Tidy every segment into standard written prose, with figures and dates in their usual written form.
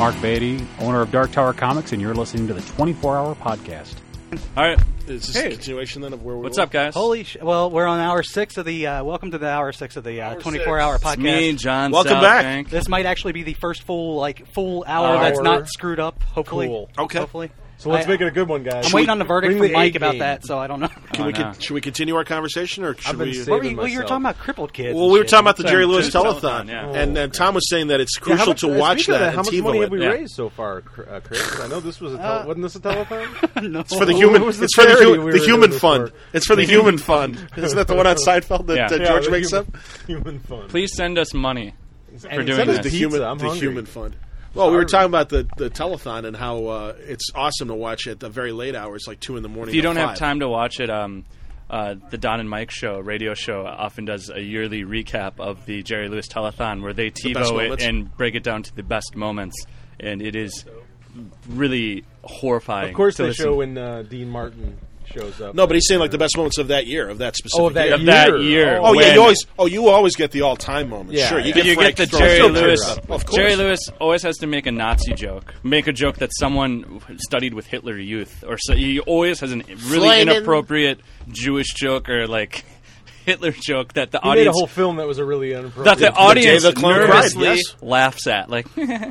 Mark Beatty, owner of Dark Tower Comics, and you're listening to the 24-Hour Podcast. All right. Is this a continuation then of where we What's were? up, guys? Well, we're on hour 6 of the, welcome to the hour 6 of the 24-hour podcast. It's me, John. Welcome South back. Bank. This might actually be the first full hour that's not screwed up, hopefully. Cool. Okay. Hopefully. So let's make it a good one, guys. I'm waiting on the verdict Bring from the Mike about A-game. that, so I don't know. Should we continue our conversation, or should I've been we? saving Well, you were myself. talking about crippled kids. Well, we were talking about the Sorry, Jerry Lewis telethon, telethon, yeah. and Tom was saying that it's Yeah, how crucial much- to watch speaking of that how and much TiVo money it. have we Yeah. raised so far, Chris? I know this was wasn't this a telethon? no. It's for the What human. was the It's for the, charity we the were human doing this fund. for? It's for the human fund. Isn't that the one on Seinfeld that Yeah. George the makes human, up? Human fun. Please send us money for And doing send us this. The pizza, human. I'm The hungry. human fund. Well, we were talking about the telethon and how it's awesome to watch at the very late hours, like 2 in the morning. If you to don't have 5. time to watch it, the Don and Mike show, radio show, often does a yearly recap of the Jerry Lewis telethon where they best TiVo it moments. and break it down to the best moments, and it is really horrifying. Of course, to they listen. show when Dean Martin shows up. No, but he's saying like the best moments of that year, of that specific of that year. Of that year. Oh yeah, when- you always get the all-time moments. Yeah, sure, yeah. you But get you Frank get the throwing Jerry still Lewis. pictures up. Of course. Jerry Lewis always has to make a Nazi joke, make a joke that someone studied with Hitler Youth, or so he always has a really Flaming. inappropriate Jewish joke or like Hitler joke that the He made a audience whole film that was a really inappropriate. that the audience Day the Clone cried, nervously yes. laughs at. Like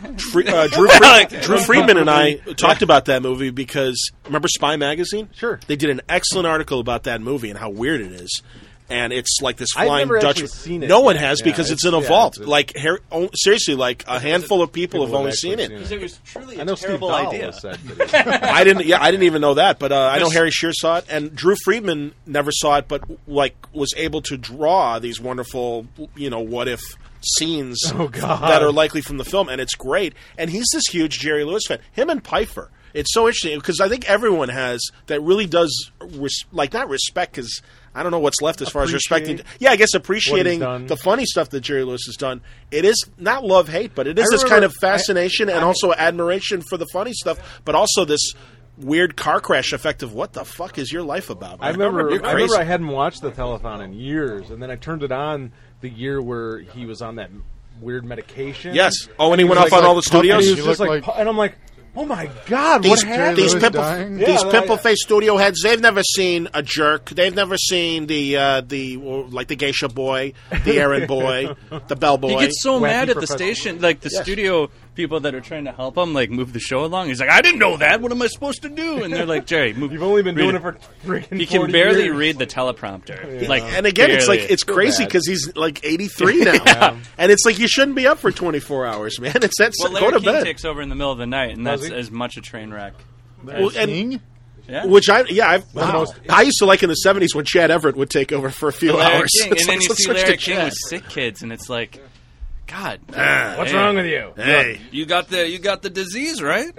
Drew Friedman and I talked about that movie because remember Spy Magazine? Sure. They did an excellent article about that movie and how weird it is. And it's like this I've flying never Dutch. actually seen it No one yet. has Yeah, because it's in a it's- vault. yeah, it's- Like seriously, like a handful of people have People only have seen actually it. seen it was truly I know Steve Dahl has said that I didn't. Yeah, I didn't even know that. But I know Harry Shearer saw it, and Drew Friedman never saw it, but like was able to draw these wonderful, what if scenes that are likely from the film, and it's great. And he's this huge Jerry Lewis fan. Him and Pfeiffer. It's so interesting because I think everyone has that really does not respect because I don't know what's left as far as respecting. Yeah, I guess appreciating done. the funny stuff that Jerry Lewis has done. It is not love-hate, but it is I this remember- kind of fascination and also admiration for the funny stuff, but also this weird car crash effect of what the fuck is your life about? Man? I remember. You're I crazy. remember I hadn't watched the telethon in years, and then I turned it on the year where he was on that weird medication. Yes. Oh, and he was went off on all the and he studios. was You just look like, like- and I'm like, oh my god, These what happened? these Lewis pimple dying? these Yeah, pimple faced studio heads. They've never seen a jerk. They've never seen the geisha boy, the errand boy, the bellboy. he gets so Wacky mad at the professor. station, like the studio people that are trying to help him, like move the show along. He's like, I didn't know that. What am I supposed to do? And they're like, Jerry, move. You've only been read doing it for freaking. He can 40 barely years. read the teleprompter. Like, and again, it's barely. like it's crazy bad. because he's like 83 now, and it's like you shouldn't be up for 24 hours, man. It's that Well, go Larry to King bed. takes over in the middle of the night, and Does that's he? as much a train wreck. Well, and- King? Yeah. Which I most- used to like in the 70s when Chad Everett would take over for a few Larry hours. King. It's And then like, you let's see switch to Larry King Chad. with sick kids, and it's like, God, What's wrong with you? Hey, you got the disease, right?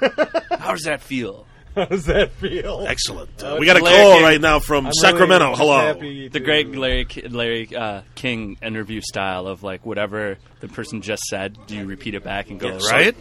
How does that feel? How does that feel? excellent. We got a Larry call King. right now from I'm Sacramento. really Hello. happy The to- great Larry King interview style of like whatever the person just said, do you repeat it back and go So- right?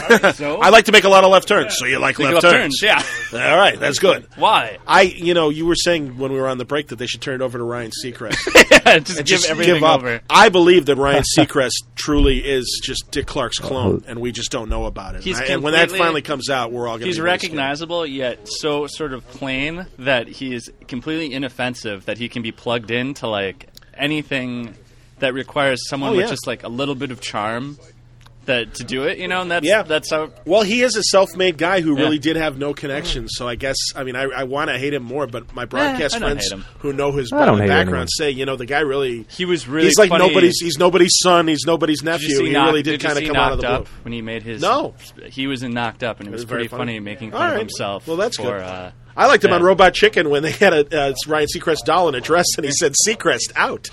So I like to make a lot of left turns. So you like Make left left turns? Yeah. All right, that's good. Why? You were saying when we were on the break that they should turn it over to Ryan Seacrest. Just give everything give up. over. I believe that Ryan Seacrest truly is just Dick Clark's clone, and we just don't know about it. He's And when that completely- finally comes out, we're all going to He's be really scared. recognizable, yet so sort of plain that he is completely inoffensive, that he can be plugged into like anything that requires someone Oh, with yeah. just like a little bit of charm to do it, and that's Yeah. that's how. Well, he is a self-made guy who really Yeah. did have no connections. So I guess, I want to hate him more, but my broadcast I don't friends hate him. who know his I don't hate background anyone. say, the guy really... He was really He's like funny. he's nobody's son, he's nobody's Did you nephew. see He Knocked- really did you kind of see come out of the Knocked blue. Up when he made his. No. He was in Knocked Up, and it was very pretty funny. funny making All fun of right. himself. Well, that's for, good. I liked him on that. Robot Chicken when they had it's Ryan Seacrest doll in a dress, and he said Seacrest out.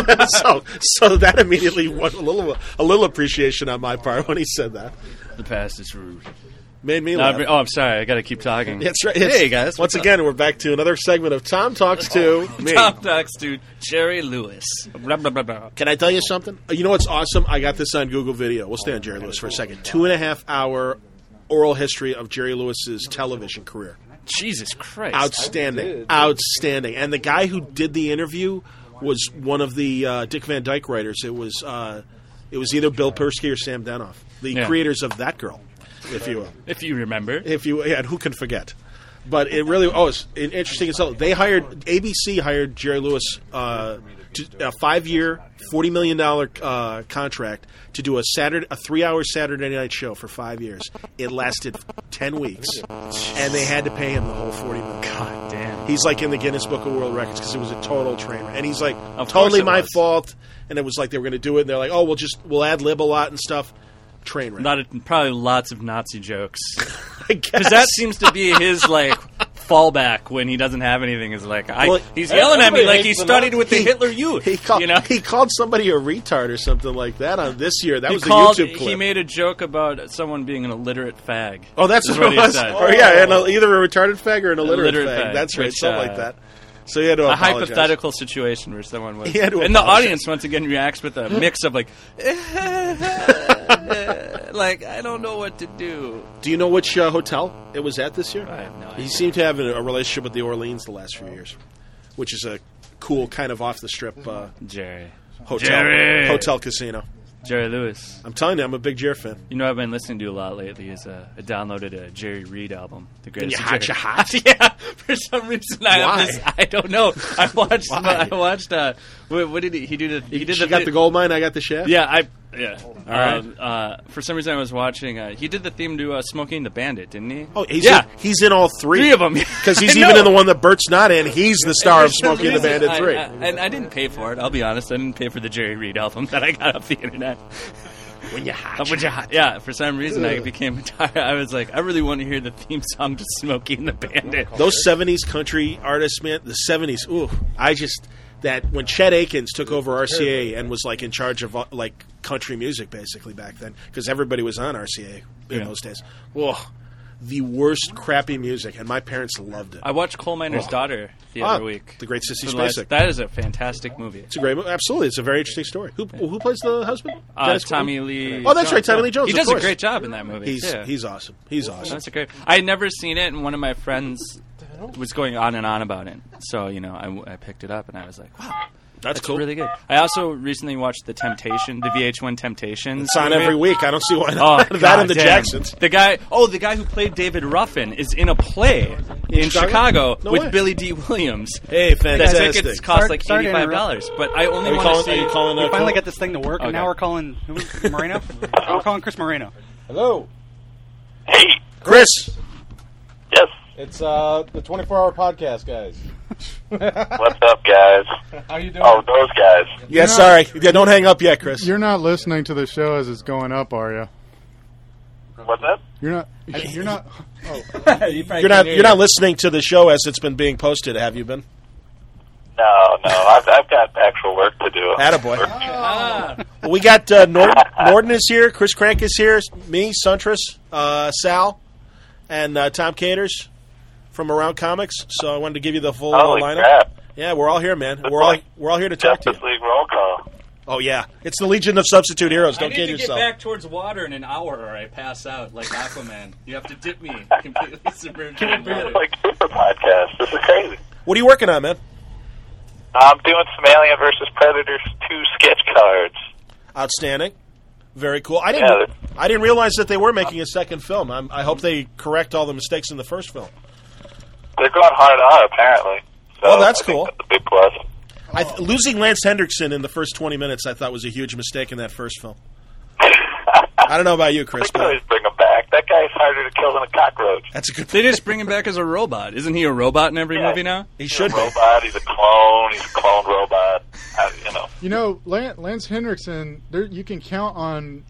so that immediately won a little appreciation on my part when he said that. The past is rude. Made me No, laugh. I'm sorry. I got to keep talking. That's right. Hey guys, Once what's up? again, we're back to another segment of Tom Talks to Me. Tom talks to Jerry Lewis. Blah, blah, blah, blah. Can I tell you something? You know what's awesome? I got this on Google Video. We'll stay on Jerry Lewis for a second. 2.5 hour oral history of Jerry Lewis's television career. Jesus Christ! Outstanding. Outstanding. And the guy who did the interview was one of the Dick Van Dyke writers. It was either Bill Persky or Sam Denoff, the Yeah. creators of That Girl. if you will. If you remember. And who can forget? But it really, it's interesting as hell. ABC hired Jerry Lewis to a 5-year, $40 million contract to do a 3-hour Saturday night show for 5 years. It lasted 10 weeks, and they had to pay him the whole $40 million. God damn. He's like in the Guinness Book of World Records because it was a total train wreck. And he's like, Of totally course it my was. fault. And it was like they were going to do it, and they're like, oh, we'll ad-lib a lot and stuff. Train wreck. Probably lots of Nazi jokes. I guess. Because that seems to be his, fallback when he doesn't have anything. Is he's yelling at me like he studied with the Hitler Youth. He called somebody a retard or something like that on this year. That was a YouTube clip. He made a joke about someone being an illiterate fag. Oh, that's what it was. he said. Or either a retarded fag or an illiterate fag. fag. That's right, Which, something like that. So he had to a apologize. hypothetical situation where someone was, He had to and the apologize. audience once again reacts with a mix of I don't know what to do. Do you know which hotel it was at this year? I have no idea. He seemed to have a relationship with the Orleans the last few years, which is a cool kind of off the strip Jerry hotel casino. Jerry Lewis. I'm telling you, I'm a big Jerry fan. You know what I've been listening to a lot lately is I downloaded a Jerry Reed album. The greatest. You hot, Jerry. you hot? Yeah, for some reason I don't know. I watched. Why? I watched. What did he do? He did She got the gold mine, I got the shaft? Yeah, All right. For some reason I was watching. He did the theme to Smoking the Bandit, didn't he? Oh, he's in all three. Three of them. Because he's I even know. in the one that Bert's not in. He's the star of Smoking the Bandit 3. And I didn't pay for it. I'll be honest. I didn't pay for the Jerry Reed album that I got off the internet. When you hot. Yeah, for some reason I became tired. I was like, I really want to hear the theme song to Smokey and the Bandit. Those 70s country artists, man, the 70s, that when Chet Akins took over RCA and was in charge of country music basically back then, because everybody was on RCA in those days. The worst crappy music, and my parents loved it. I watched Coal Miner's Daughter the other week. The Great Sissy For the last- Spacek. That is a fantastic movie. It's a great movie. Absolutely. It's a very interesting story. Who plays the husband? Dennis Tommy Quaid? Lee. Oh, that's right, Tommy yeah. Lee Jones. He of does a course. great job in that movie. He's awesome. He's awesome. That's a great. I had never seen it, and one of my friends was going on and on about it. So I picked it up, and I was like, wow. That's cool. Really good. I also recently watched the VH1 Temptations. It's on movie. every week. I don't see why Oh, not. That God and the damn. Jacksons. The guy who played David Ruffin is in a play in Chicago No with way. Billy D. Williams. Hey, The fantastic. tickets cost Sorry to $85, but I only Are you want to calling? see. Are you calling? We finally got this thing to work, and Okay. now we're calling Moreno. We're calling Chris Moreno. Hello. Hey, Chris. yes. It's the 24-hour podcast, guys. What's up, guys? How you doing? Oh, those guys. Yeah, sorry. Yeah, don't hang up yet, Chris. You're not listening to the show as it's going up, are you? What's that? You're not. You're not. You're not listening to the show as it's been being posted, have you been? No. I've got actual work to do. Attaboy. Well, we got Norden is here, Chris Crank is here, me, Suntress, Sal, and Tom Caters from Around Comics. So I wanted to give you the full Holy lineup. crap. Yeah, we're all here, man. We're all here to talk to Justice you. League roll call. Oh yeah, it's the Legion of Substitute Heroes. I Don't need kid to yourself. get back towards water in an hour, or I pass out like Aquaman. You have to dip me completely submerged in water. It's like super podcast. This is crazy. What are you working on, man? I'm doing some Alien vs. Predators 2 sketch cards. Outstanding. Very cool. I Yeah, didn't realize that they were making a second film. I hope they correct all the mistakes in the first film. They're going hard on, apparently. So Oh, that's I think cool. That's a big plus. Losing Lance Hendrickson in the first 20 minutes, I thought was a huge mistake in that first film. I don't know about you, Chris, They can but always bring him back. That guy's harder to kill than a cockroach. that's a good They thing. just bring him back as a robot. Isn't he a robot in every Yeah. movie now? He He's should a be. robot. He's a clone. He's a cloned robot. You know, Lance Henriksen. You can count on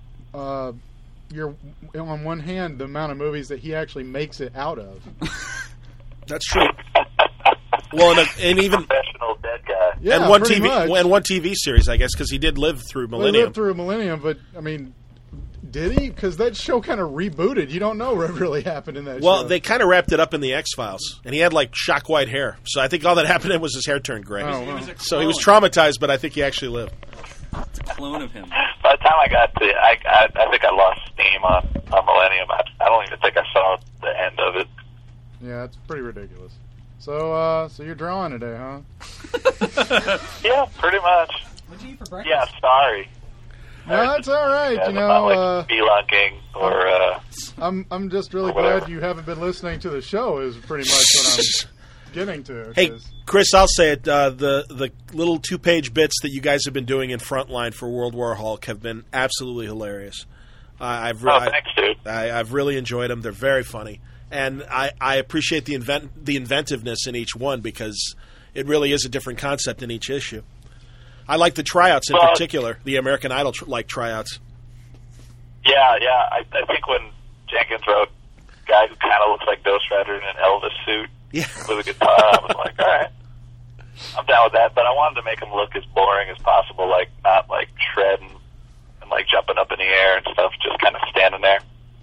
on one hand the amount of movies that he actually makes it out of. That's true. Well, and even Professional dead guy. Yeah, and one pretty TV much. and one TV series, I guess, because he did live through Well, he Millennium. lived through a millennium, but I mean, did he? Because that show kind of rebooted. You don't know what really happened in that show. Well, they kind of wrapped it up in the X-Files, and he had shock white hair. So I think all that happened was his hair turned gray. Oh, wow. So he was traumatized, but I think he actually lived. It's a clone of him. By the time I got to, I think I lost steam on Millennium. I don't even think I saw the end of it. Yeah, it's pretty ridiculous. So you're drawing today, huh? Yeah, pretty much. What'd you eat for breakfast? Yeah, sorry. No, it's all right. Yeah, you know, like spelunking or. I'm just really glad you haven't been listening to the show. Is pretty much what I'm getting to. Hey, Chris, I'll say it. The little 2-page bits that you guys have been doing in Frontline for World War Hulk have been absolutely hilarious. Thanks, dude. I've really enjoyed them. They're very funny, and I appreciate the inventiveness in each one because it really is a different concept in each issue. I like the tryouts in particular, the American Idol tryouts. Yeah. I think when Jenkins wrote a guy who kind of looks like Ghost Rider in an Elvis suit with a guitar, I was like, all right, I'm down with that. But I wanted to make him look as boring as possible, like not like shredding and like jumping up in the air and stuff, just kind of standing there.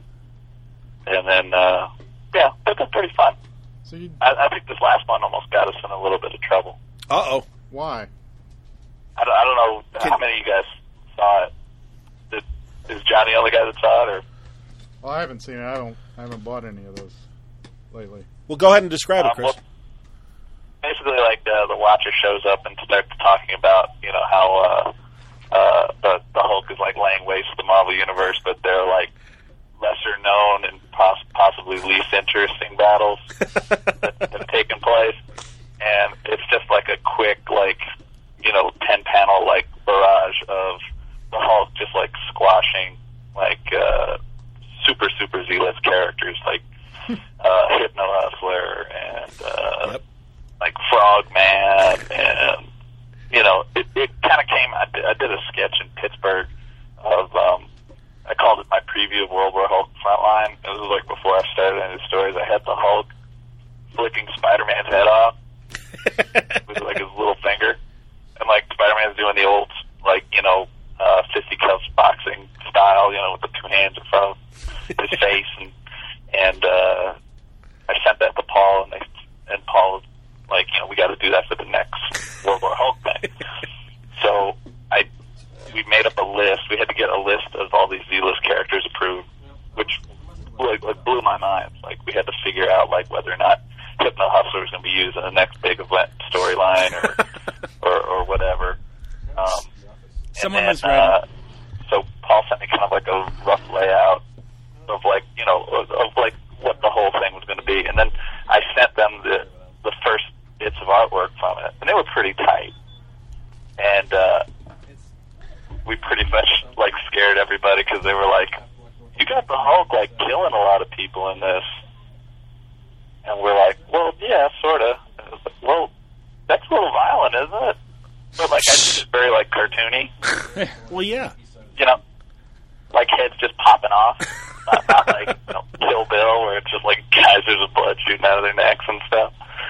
And then, it's been pretty fun. So I think this last one almost got us in a little bit of trouble. Uh-oh. Why? I don't know how many of you guys saw it. Is Johnny the only guy that saw it, or? Well, I haven't seen it. I haven't bought any of those lately. Well, go ahead and describe it, Chris. Well, basically, like the Watcher shows up and starts talking about how the Hulk is like laying waste to the Marvel universe, but they're like lesser known and possibly least interesting battles that have taken place, and it's just like a quick 10-panel like barrage of the Hulk just like squashing like super Z-list characters like Hypno Hustler and like Frogman, and it kind of came. I did a sketch in Pittsburgh of I called it my preview of World War Hulk Frontline. It was like before I started any of the stories. I had the Hulk flicking Spider-Man's head off with like his little finger. And like Spider-Man's doing the old, fisticuffs boxing style, with the two hands in front of his face, and I sent that to Paul, and Paul was like, we got to do that for the next World War Hulk thing. So we made up a list. We had to get a list of all these Z-list characters approved, which like blew my mind. Like we had to figure out like whether or not Hypno Hustler was going to be used in the next big event storyline or whatever. Someone was ready. So Paul sent me kind of like a rough layout of like what the whole thing was going to be, and then I sent them the first bits of artwork from it, and they were pretty tight. And we pretty much like scared everybody because they were like, "You got the Hulk like killing a lot of people in this." And we're like, well, yeah, sort of. Well, that's a little violent, isn't it? But, like, I think it's very, like, cartoony. Well, yeah. Like heads just popping off. Not like, Kill Bill, where it's just, like, geysers of blood shooting out of their necks and stuff.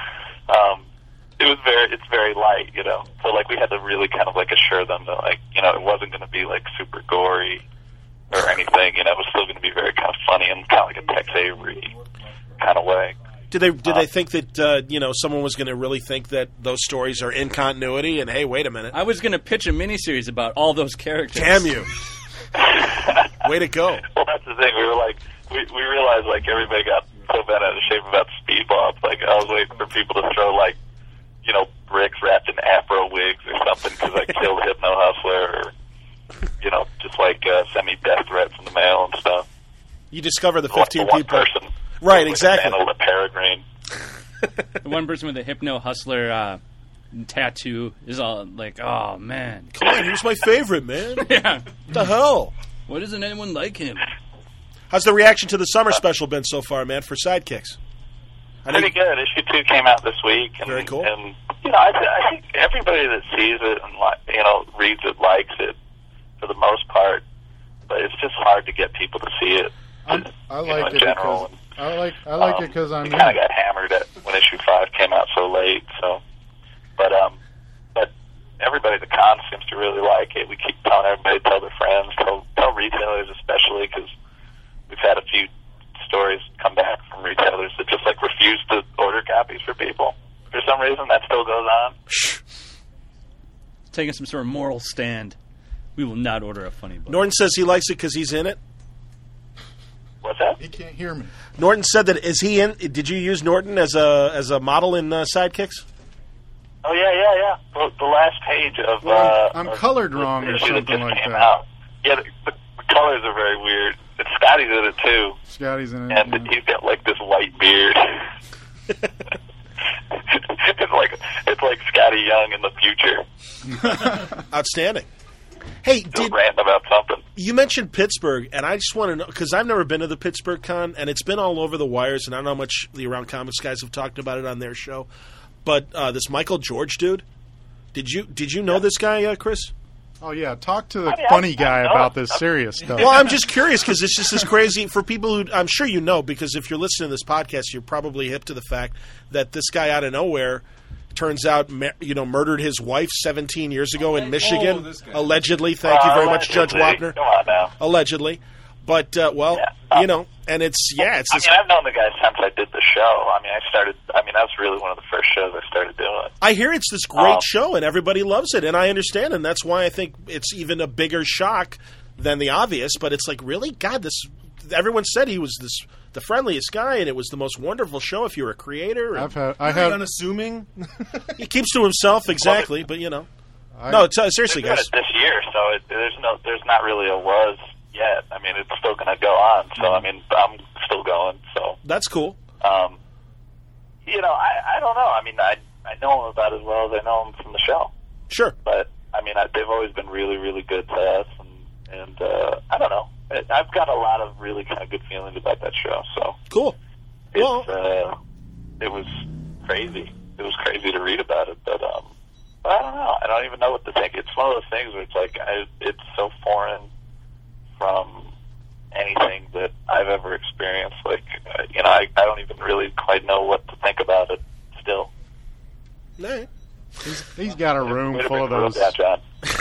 It's very light, So, like, we had to really kind of, like, assure them that, like, it wasn't going to be, like, super gory or anything. It was still going to be very kind of funny and kind of like a Tex Avery kind of way. Did they think that someone was going to really think that those stories are in continuity? And hey, wait a minute, I was going to pitch a miniseries about all those characters. Damn you! Way to go! Well, that's the thing. We were like, we realized like everybody got so bent out of shape about Speedball. Like I was waiting for people to throw like bricks wrapped in afro wigs or something because I killed Hypno Hustler, or just like send me death threats in the mail and stuff. You discover the 15 people. Person. Right, exactly. The Peregrine. The one person with the Hypno Hustler tattoo is all like, oh, man. Come on, he was my favorite, man. Yeah. What the hell? Why doesn't anyone like him? How's the reaction to the summer special been so far, man, for Sidekicks? Pretty good. Issue 2 came out this week. And, very cool. And, I think everybody that sees it and, reads it likes it for the most part. But it's just hard to get people to see it. I like it general. because I like it because I'm. We kind of got hammered when issue 5 came out so late. So, but everybody at the con seems to really like it. We keep telling everybody, tell their friends, tell retailers especially, because we've had a few stories come back from retailers that just like refuse to order copies for people for some reason. That still goes on. Taking some sort of moral stand. We will not order a funny book. Norton says he likes it because he's in it. What's that? He can't hear me. Norton said that is he in? Did you use Norton as a model in Sidekicks? Oh yeah. The last page of I'm colored wrong or something like that. Out. Yeah, the colors are very weird. And Scotty's in it too. Scotty's in it. And he's got like this white beard. It's like Scotty Young in the future. Outstanding. Hey, Still ranting about something. You mentioned Pittsburgh, and I just want to know, because I've never been to the Pittsburgh Con, and it's been all over the wires, and I don't know how much the Around Comics guys have talked about it on their show, but this Michael George dude, did you know this guy, Chris? Oh, yeah. Talk to the funny guy about this serious stuff. Well, I'm just curious, because it's just this crazy, for people who, I'm sure you know, because if you're listening to this podcast, you're probably hip to the fact that this guy out of nowhere turns out, murdered his wife 17 years ago in Michigan, allegedly. Thank you very much, Judge Wapner. Come on now. Allegedly. But, and it's this. I've known the guy since I did the show. That's really one of the first shows I started doing. I hear it's this great show, and everybody loves it, and I understand, and that's why I think it's even a bigger shock than the obvious, but it's like, really? God, everyone said he was the friendliest guy, and it was the most wonderful show if you're a creator. I have unassuming. He keeps to himself, exactly, but no, seriously, guys. It's this year, so there's not really a was yet. I mean, it's still going to go on, so I'm still going. So that's cool. I don't know. I mean, I know him about as well as I know him from the show. Sure, but they've always been really, really good to us, and I don't know. I've got a lot of really kind of good feelings about that show. So cool. It was crazy. It was crazy to read about it, but I don't know. I don't even know what to think. It's one of those things where it's like it's so foreign from anything that I've ever experienced. Like I don't even really quite know what to think about it still. No. He's got a room full of those. Yeah, John.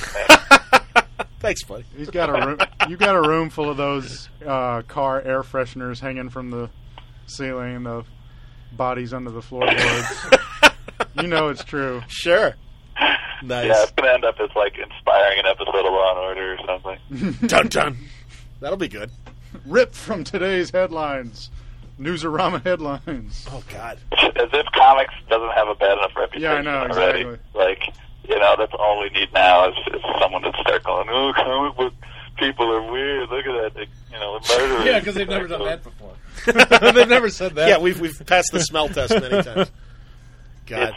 Thanks, buddy. He's got a room. You got a room full of those car air fresheners hanging from the ceiling, the bodies under the floorboards. You know it's true. Sure. Nice. Yeah, it's gonna end up as like inspiring an episode of Law and Order or something. Dun dun. That'll be good. Ripped from today's headlines. Newsarama headlines. Oh God. As if comics doesn't have a bad enough reputation. Yeah, I know, already. exactly. Like, that's all we need now is someone to start going, oh, comic book people are weird. Look at that. They, murderers. Yeah, because they've never done that before. They've never said that. Yeah, we've passed the smell test many times. God.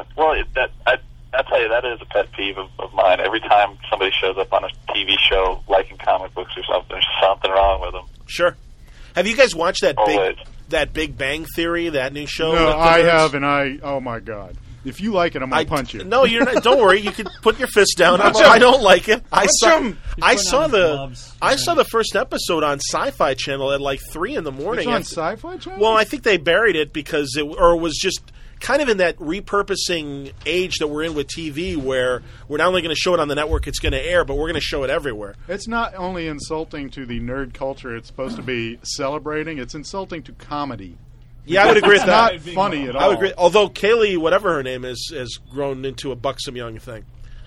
I'll tell you, that is a pet peeve of mine. Every time somebody shows up on a TV show liking comic books or something, there's something wrong with them. Sure. Have you guys watched that Always. Big Bang Theory, that new show? No, I have, and oh my God. If you like it, I'm going to punch you. No, you're not. Don't worry. You can put your fist down. I don't like it. I saw the first episode on Sci-Fi Channel at like 3 in the morning. It's on Sci-Fi Channel? Well, I think they buried it because it was just kind of in that repurposing age that we're in with TV, where we're not only going to show it on the network, it's going to air, but we're going to show it everywhere. It's not only insulting to the nerd culture it's supposed to be celebrating, it's insulting to comedy. Yeah, I would agree with that. It's not funny at all. I would agree. Although Kaylee, whatever her name is, has grown into a buxom young thing.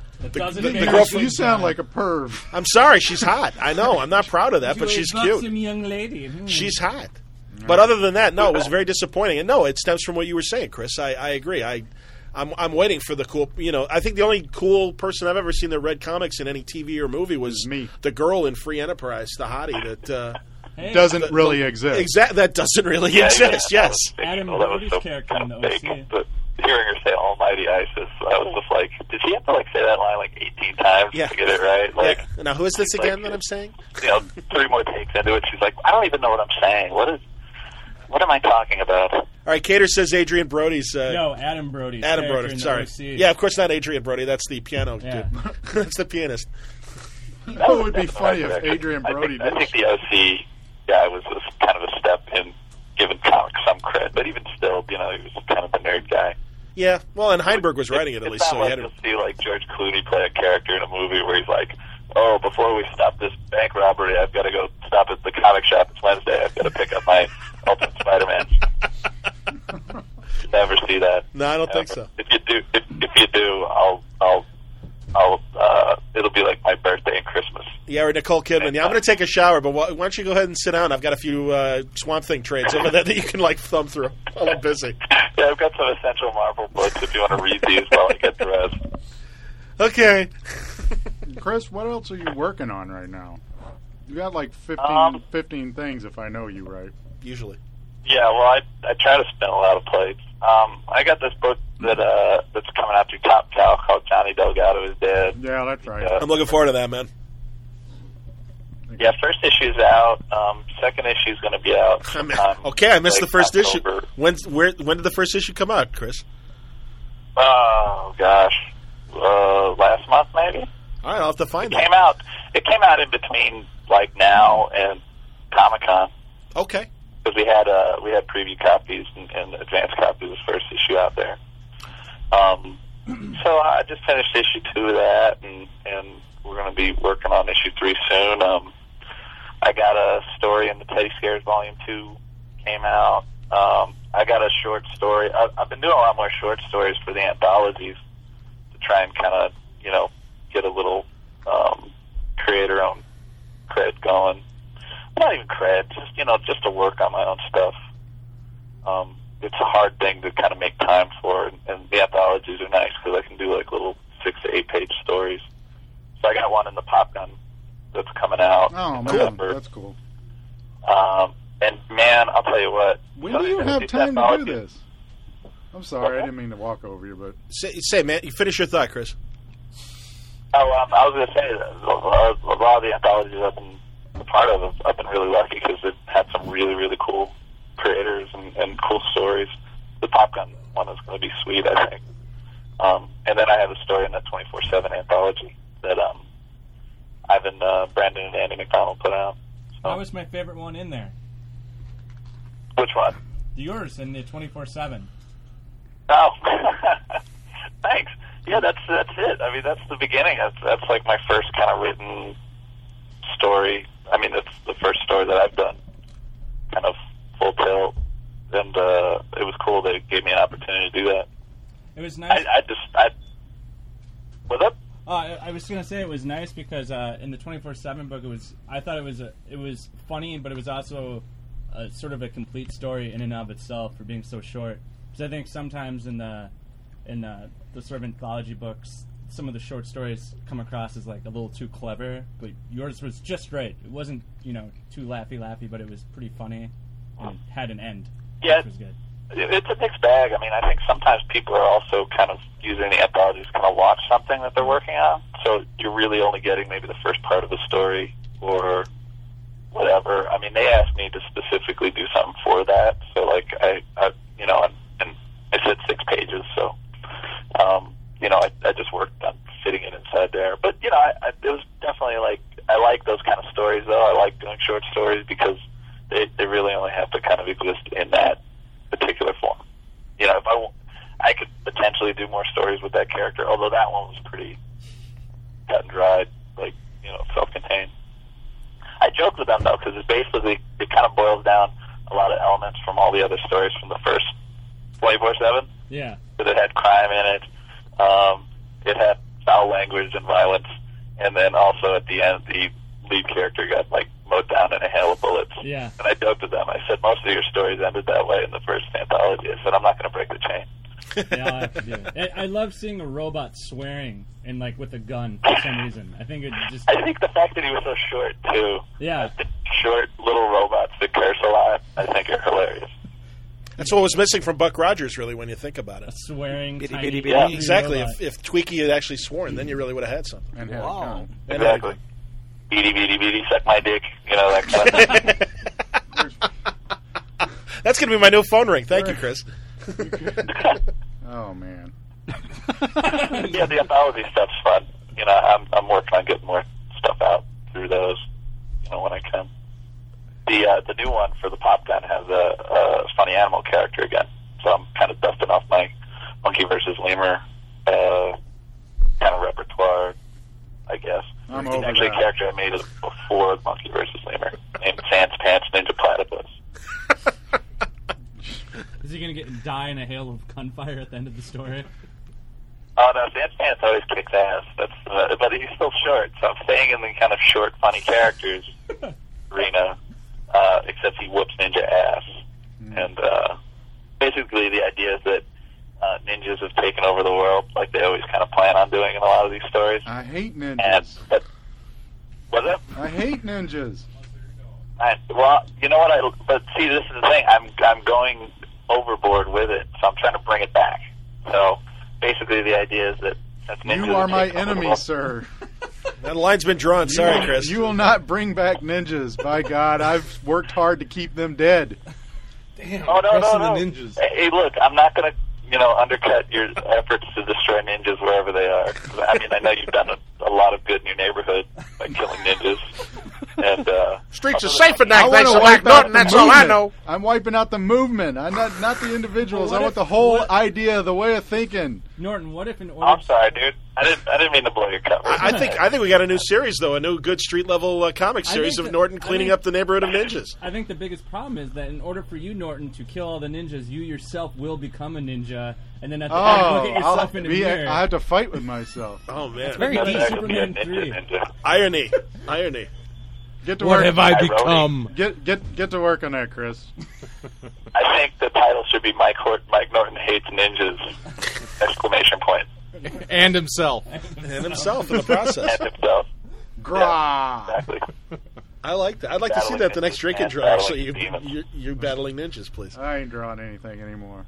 You sound like a perv. I'm sorry, she's hot. I know. I'm not proud of that, but she's cute. Buxom young lady. She's hot. But other than that, no, it was very disappointing. And no, it stems from what you were saying, Chris. I agree. I'm waiting for the cool. I think the only cool person I've ever seen that read comics in any TV or movie was me. The girl in Free Enterprise, the hottie that doesn't really exist. Exactly, that doesn't really exist. Yes. Adam that was Brody's so character in the big. OC. But hearing her say "Almighty ISIS," I was just like, did she have to say that line 18 times to get it right? Like, now who is this again that I'm saying? 3 more takes into it, she's like, I don't even know what I'm saying. What am I talking about? All right, Cater says Adrian Brody's... no, Adam Brody. Adam Brody, sorry. Yeah, of course not Adrian Brody. That's the piano dude. That's the pianist. It would be funny if Adrian Brody I think the OC guy was kind of a step in giving comics some cred, but even still, he was kind of the nerd guy. Yeah, well, and Heinberg was writing it at least. It's not like you'll see George Clooney play a character in a movie where he's like, oh, before we stop this bank robbery, I've got to go stop at the comic shop. It's Wednesday. I've got to pick up my Ultimate Spider-Man. Never see that. No, I don't think so. If you do, it'll be like my birthday and Christmas. Yeah, or Nicole Kidman. Yeah, I'm going to take a shower, but why don't you go ahead and sit down? I've got a few Swamp Thing trades over there that you can thumb through while I'm busy. Yeah, I've got some Essential Marvel books if you want to read these while I get dressed. Okay. Chris, what else are you working on right now? You got like 15 things, if I know you right. Usually. Yeah, well, I try to spin a lot of plates. I got this book that's coming out through Top Cow called Johnny Delgado is Dead. Yeah, that's right. I'm looking forward to that, man. Yeah, first issue's out. Second issue's going to be out sometime. Okay, I missed like the first October. issue. When did the first issue come out, Chris? Oh gosh, last month maybe. All right, I'll have to find It came out in between like now and Comic-Con. Okay. Because we had preview copies and advanced copies of the first issue out there. So I just finished issue 2 of that, and we're going to be working on issue 3 soon. I got a story in the Teddy Scares Volume 2 came out. I got a short story. I've been doing a lot more short stories for the anthologies to try and kind of, get a little creator-owned cred going. Not even cred, just to work on my own stuff. It's a hard thing to kind of make time for, and the anthologies are nice because I can do like little 6 to 8 page stories. So I got one in the Pop Gun that's coming out. Oh, in man, November. that's cool. And man, I'll tell you what. When do you have time to do this? I'm sorry, I didn't mean to walk over you, but Say, man, you finish your thought, Chris. Oh, I was going to say that a lot of the anthologies I've been a part of, I've been really lucky because it had some really, really cool creators and cool stories. The Pop Gun one is going to be sweet, I think. And then I have a story in that 24/7 anthology that Ivan Brandon and Andy McDonald put out. So. That was my favorite one in there. Which one? Yours in the 24/7. Oh, thanks. Yeah, that's it. I mean, that's the beginning. That's like my first kind of written story. I mean, that's the first story that I've done, kind of full tilt, and it was cool that it gave me an opportunity to do that. It was nice. What's up? I was gonna say it was nice because in the 24/7 book, I thought it was funny, but it was also sort of a complete story in and of itself for being so short. Because I think sometimes in the sort of anthology books, some of the short stories come across as like a little too clever, but yours was just right. It wasn't too laughy, but it was pretty funny and it had an end. Yeah, which was good. It's a mixed bag. I mean, I think sometimes people are also kind of using the anthologies to kind of watch something that they're working on. So you're really only getting maybe the first part of the story or whatever. I mean, they asked me to specifically do something for that. So, like, I said 6 pages. So, I just worked on fitting it inside there. But, it was definitely like, I like those kind of stories, though. I like doing short stories because they really only have to kind of exist in that particular form. If I could potentially do more stories with that character, although that one was pretty cut and dried, like, self-contained. I joke with them, though, because it kind of boils down a lot of elements from all the other stories from the first 24/7. Yeah. But it had crime in it. It had foul language and violence. And then also at the end, the lead character got, like, mowed down in a hail of bullets. Yeah. And I joked with them. I said, most of your stories ended that way in the first anthology. I said, I'm not going to break the chain. Yeah, I'll have to do it. I love seeing a robot swearing and like with a gun for some reason. I think the fact that he was so short too. Yeah. Short little robots that curse a lot, I think, are hilarious. That's what was missing from Buck Rogers, really, when you think about it. A swearing, Bitty, tiny, bitty, bitty. Yeah, exactly. robot. If Tweaky had actually sworn, then you really would have had something. and had a Wow. con. Exactly. Beady, beady, beady, suck my dick. That kind of thing. That's going to be my new phone ring. Thank you, Chris. Oh man. Yeah, the anthology stuff's fun. I'm working on getting more stuff out through those, when I can. The new one for the Pop Gun has a funny animal character again, so I'm kind of dusting off my Monkey versus Lemur kind of repertoire, I guess. I'm It's over actually that. a character I made before Monkey versus Lemur, named Sans Pants Ninja Platypus. Is he going to die in a hail of gunfire at the end of the story? Oh no, Sans Pants always kicks ass. But he's still short, so I'm staying in the kind of short, funny characters arena. Except he whoops ninja ass, and basically the idea is that ninjas have taken over the world, like they always kind of plan on doing in a lot of these stories. I hate ninjas. What's it? I hate ninjas. Well, you know what? But see, this is the thing. I'm going overboard with it, so I'm trying to bring it back. So basically, the idea is that since ninjas You are my taking over the enemy, world- sir. That line's been drawn. Sorry, Chris. You will not bring back ninjas. By God, I've worked hard to keep them dead. Damn, Oh, no. pressing the ninjas. Hey, look, I'm not going to, undercut your efforts to destroy ninjas wherever they are. I mean, I know you've done a lot of good in your neighborhood by killing ninjas. And Streets are safer now, I thanks want to to Mike wipe out Norton. the That's all I movement. know. I'm wiping out the movement. I'm not the individuals. Well, I what want if- the whole what- idea, the way of thinking. Norton, what if in order? I'm sorry, dude. I didn't mean to blow your cover. I think we got a new series though, a new good street level comic I series think of that- Norton I cleaning think- up the neighborhood of ninjas. I think the biggest problem is that in order for you, Norton, to kill all the ninjas, you yourself will become a ninja, and then at the end, look at yourself in the mirror. I have to fight with myself. Oh man, very I'd deep. actually be a Superman ninja 3. ninja. irony. Get to What work. have I Irony. become? Get to work on that, Chris. I think the title should be Mike Norton Hates Ninjas! Exclamation point. And himself. And himself in the process. And himself. Grah. Exactly. I like that. I'd like to see Battling that the next ninjas Drinking and Draw. battling Actually, demons. you battling ninjas, please. I ain't drawing anything anymore.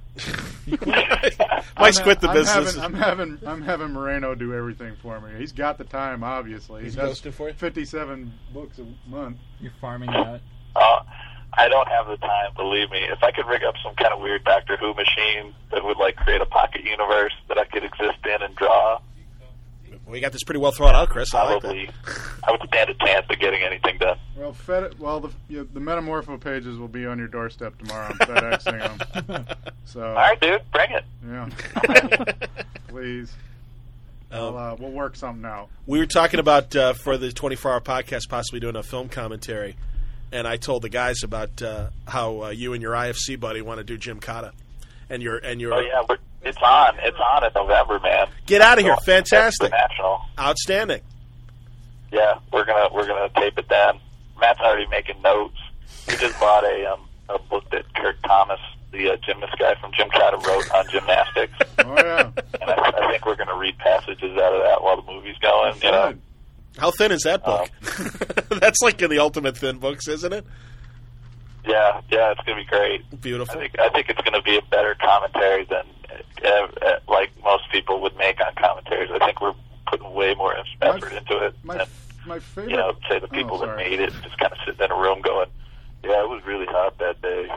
Mike's quit the I'm business. I'm having Moreno do everything for me. He's got the time, obviously. He's He does ghosting for you? 57 books a month. You're farming that. I don't have the time, believe me. If I could rig up some kind of weird Doctor Who machine that would create a pocket universe that I could exist in and draw, We got this pretty well thought out, Chris. I like that. probably I would stand a chance of getting anything done. Well, the Metamorpho pages will be on your doorstep tomorrow. I'm FedExing them. So, All right, dude, bring it. yeah, please. We'll work something out. We were talking about for the 24-hour podcast possibly doing a film commentary, and I told the guys about how you and your IFC buddy want to do Jim Cotta, and your Oh yeah, it's on in November, man. Get out of here! So, Fantastic, National. outstanding. Yeah, we're gonna tape it then. Matt's already making notes. We just bought a book that Kirk Thomas, the gymnast guy from Jim Cotta, wrote on gymnastics, Oh yeah. and I think we're gonna read passages out of that while the movie's going. You know, Good. How thin is that book? That's like in the ultimate thin books, isn't it? yeah, it's gonna be great. Beautiful. I think it's gonna be a better commentary than like most people would make on commentaries. I think we're putting way more effort into it. My favorite. Say the people that sorry. made it just kind of sitting in a room going, "Yeah, it was really hot that day."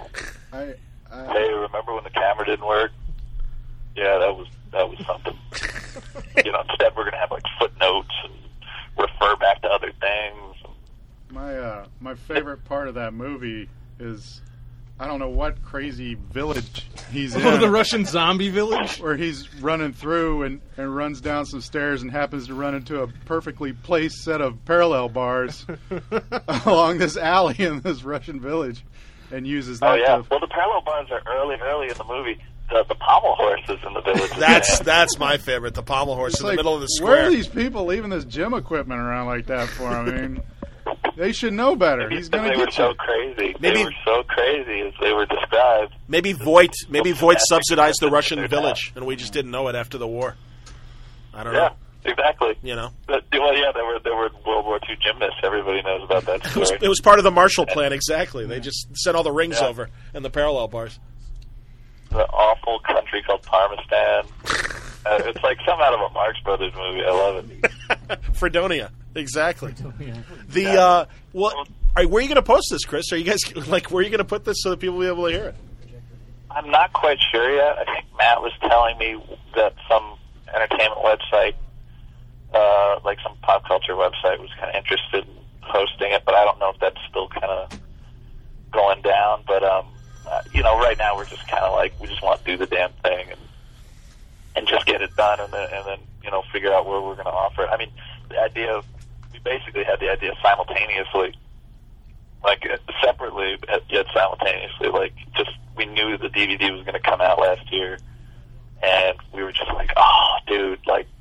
Hey, remember when the camera didn't work? Yeah, that was something. Instead we're gonna have footnotes and refer back to other things. My favorite part of that movie is I don't know what crazy village he's in. Oh, the Russian zombie village? Where he's running through and runs down some stairs and happens to run into a perfectly placed set of parallel bars along this alley in this Russian village and uses that Oh yeah. to... Well, the parallel bars are early in the movie. The pommel horses in the village. That's my favorite. The pommel horse It's in like, the middle of the Where square. are these people leaving this gym equipment around like that for? I mean, they should know better. He's going to They were get so you. crazy. Maybe- They were so crazy as they were described. Maybe Voight subsidized the Russian village, and we just didn't know it after the war. I don't know. Yeah, exactly. But, Well, yeah, there were World War II gymnasts. Everybody knows about that story. it was part of the Marshall Plan, exactly. They just sent all the rings Yeah. over and the parallel bars. The awful country called Parmistan. It's like some out of a Marx Brothers movie. I love it. Fredonia, exactly. The where are you going to post this, Chris? Are you guys where are you going to put this so that people will be able to hear it? I'm not quite sure yet. I think Matt was telling me that some entertainment website, like some pop culture website, was kind of interested in hosting it, but I don't know if that's still kind of going down. But right now we're just kind of we just want to do the damn thing and just get it done, and then figure out where we're going to offer it. I mean, we basically had the idea simultaneously, separately yet simultaneously. We knew the DVD was going to come out last year, and we were just like, oh, dude,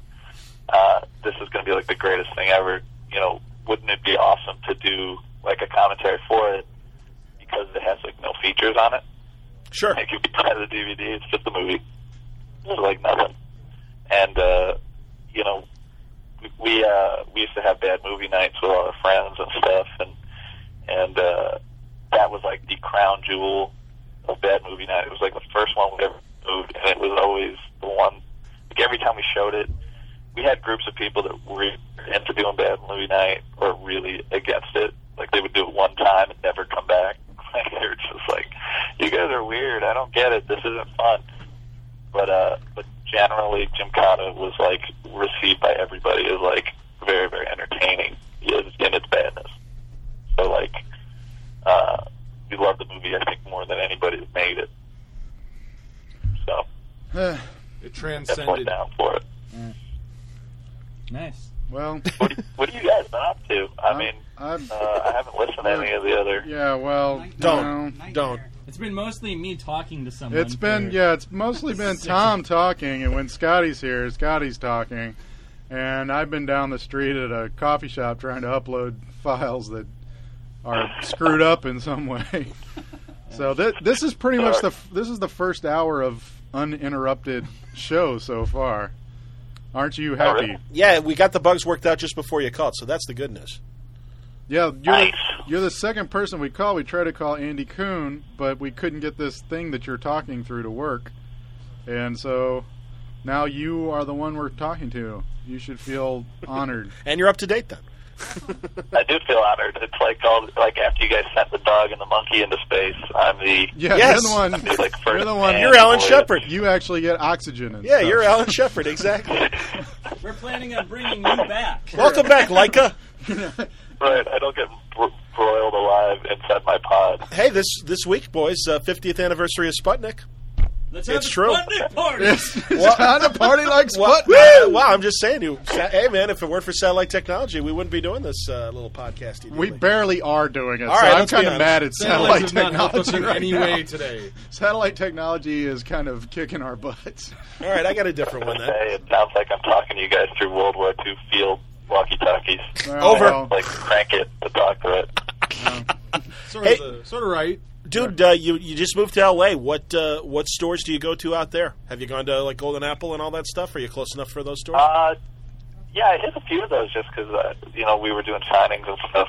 this is going to be the greatest thing ever. Wouldn't it be awesome to do a commentary for it because it has no features on it? Sure. If you buy the DVD, it's just a movie. was like nothing. And you know, we used to have bad movie nights with all our friends and stuff, and that was like the crown jewel of bad movie night. It was like the first one we ever moved, and it was always the one. Like every time we showed it, we had groups of people that were into doing bad movie night or really against it. Like they would do it one time and never come back. Like they're just like, you guys are weird. I don't get it. This isn't fun. But generally, Gymkhana was like received by everybody as like very, very entertaining in its badness. So like, we loved the movie, I think, more than anybody that made it. So it transcended. Down for it. Nice. Well, what have you guys been up to? I mean, I haven't listened to any of the other. Yeah, well, don't. It's been mostly me talking to someone. It's mostly been Tom talking, and when Scotty's here, Scotty's talking, and I've been down the street at a coffee shop trying to upload files that are screwed up in some way. So this is pretty much the first hour of uninterrupted show so far. Aren't you happy? Oh, really? Yeah, we got the bugs worked out just before you called, so that's the good news. Yeah, you're the second person we called. We tried to call Andy Kuhn, but we couldn't get this thing that you're talking through to work. And so now you are the one we're talking to. You should feel honored. And you're up to date then. I do feel honored. It's like after you guys sent the dog and the monkey into space, I'm the You're the one. You're Alan Shepard. You actually get oxygen. And yeah, stuff. you're Alan Shepard. Exactly. We're planning on bringing you back. Welcome back, Leica. Right, I don't get broiled alive inside my pod. Hey, this week, boys, 50th anniversary of Sputnik. Let's have it's a true. Sputnik party. It's not a party like Sputnik. Well, I'm just saying, hey, man, if it weren't for satellite technology, we wouldn't be doing this little podcast. We barely are doing it. All right, I'm kind of mad at satellite technology in any way today. Satellite technology is kind of kicking our butts. All right, I got a different one then. It sounds like I'm talking to you guys through World War II field walkie-talkies. Over. Like crank it to talk to it. Sort of right. Dude, you just moved to L.A. What stores do you go to out there? Have you gone to like Golden Apple and all that stuff? Are you close enough for those stores? Yeah, I hit a few of those just because we were doing signings and stuff.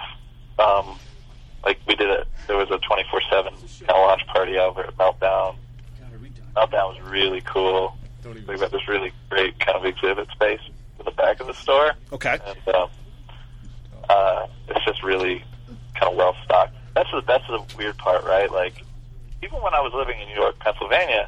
Like there was a 24/7 launch party over at Meltdown. Meltdown was really cool. We've got this really great kind of exhibit space in the back of the store. Okay. And it's just really kind of well stocked. That's the weird part, right? Like, even when I was living in New York, Pennsylvania,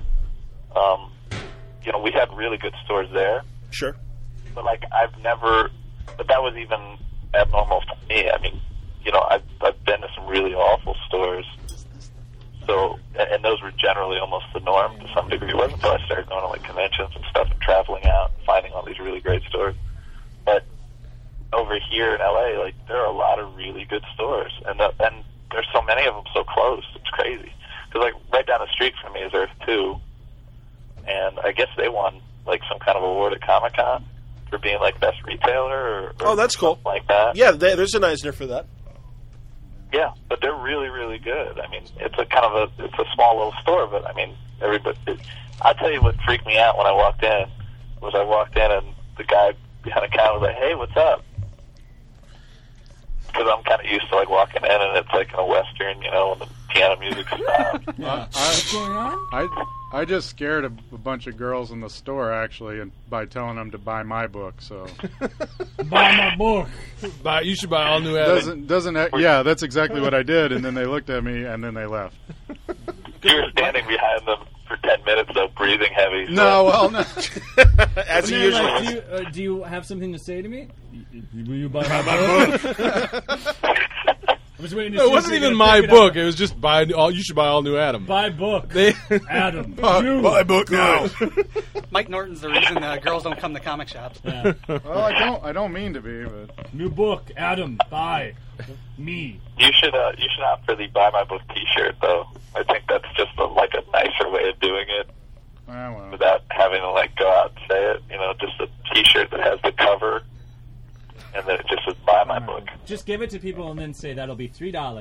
we had really good stores there. Sure. But like, but that was even abnormal for me. I mean, I've been to some really awful stores. So, and those were generally almost the norm to some degree. It wasn't until I started going to like conventions and stuff and traveling out and finding all these really great stores. But over here in LA, like, there are a lot of really good stores, and there's so many of them so close. It's crazy. Because like right down the street from me is Earth 2, and I guess they won like some kind of award at Comic-Con for being like best retailer or that's cool. Like that. Yeah, there's an Eisner for that. Yeah, but they're really, really good. I mean, it's a small little store, but I mean, I'll tell you what freaked me out when I walked in and the guy behind the counter was like, "Hey, what's up?" Because I'm kind of used to like walking in and it's like in a Western, and the piano music stops. What's going on? I just scared a bunch of girls in the store actually, and by telling them to buy my book. So buy my book. You should buy all new Adam. Yeah, that's exactly what I did, and then they looked at me and then they left. You were standing behind them for 10 minutes, though, breathing heavy. So. No. As you usually. Do you have something to say to me? Will you buy my book? I was waiting to see it wasn't even my book. It was just you should buy all new Adam. Buy book. Adam. Buy book now. Mike Norton's the reason girls don't come to comic shops. Yeah. Well, I don't mean to be, but new book, Adam. Buy me. You should opt for the Buy My Book T-shirt, though. I think that's just a nicer way of doing it. Well. Without having to go out and say it. Just a T-shirt that has the cover. And then it just says, buy my book. Just give it to people and then say that'll be $3.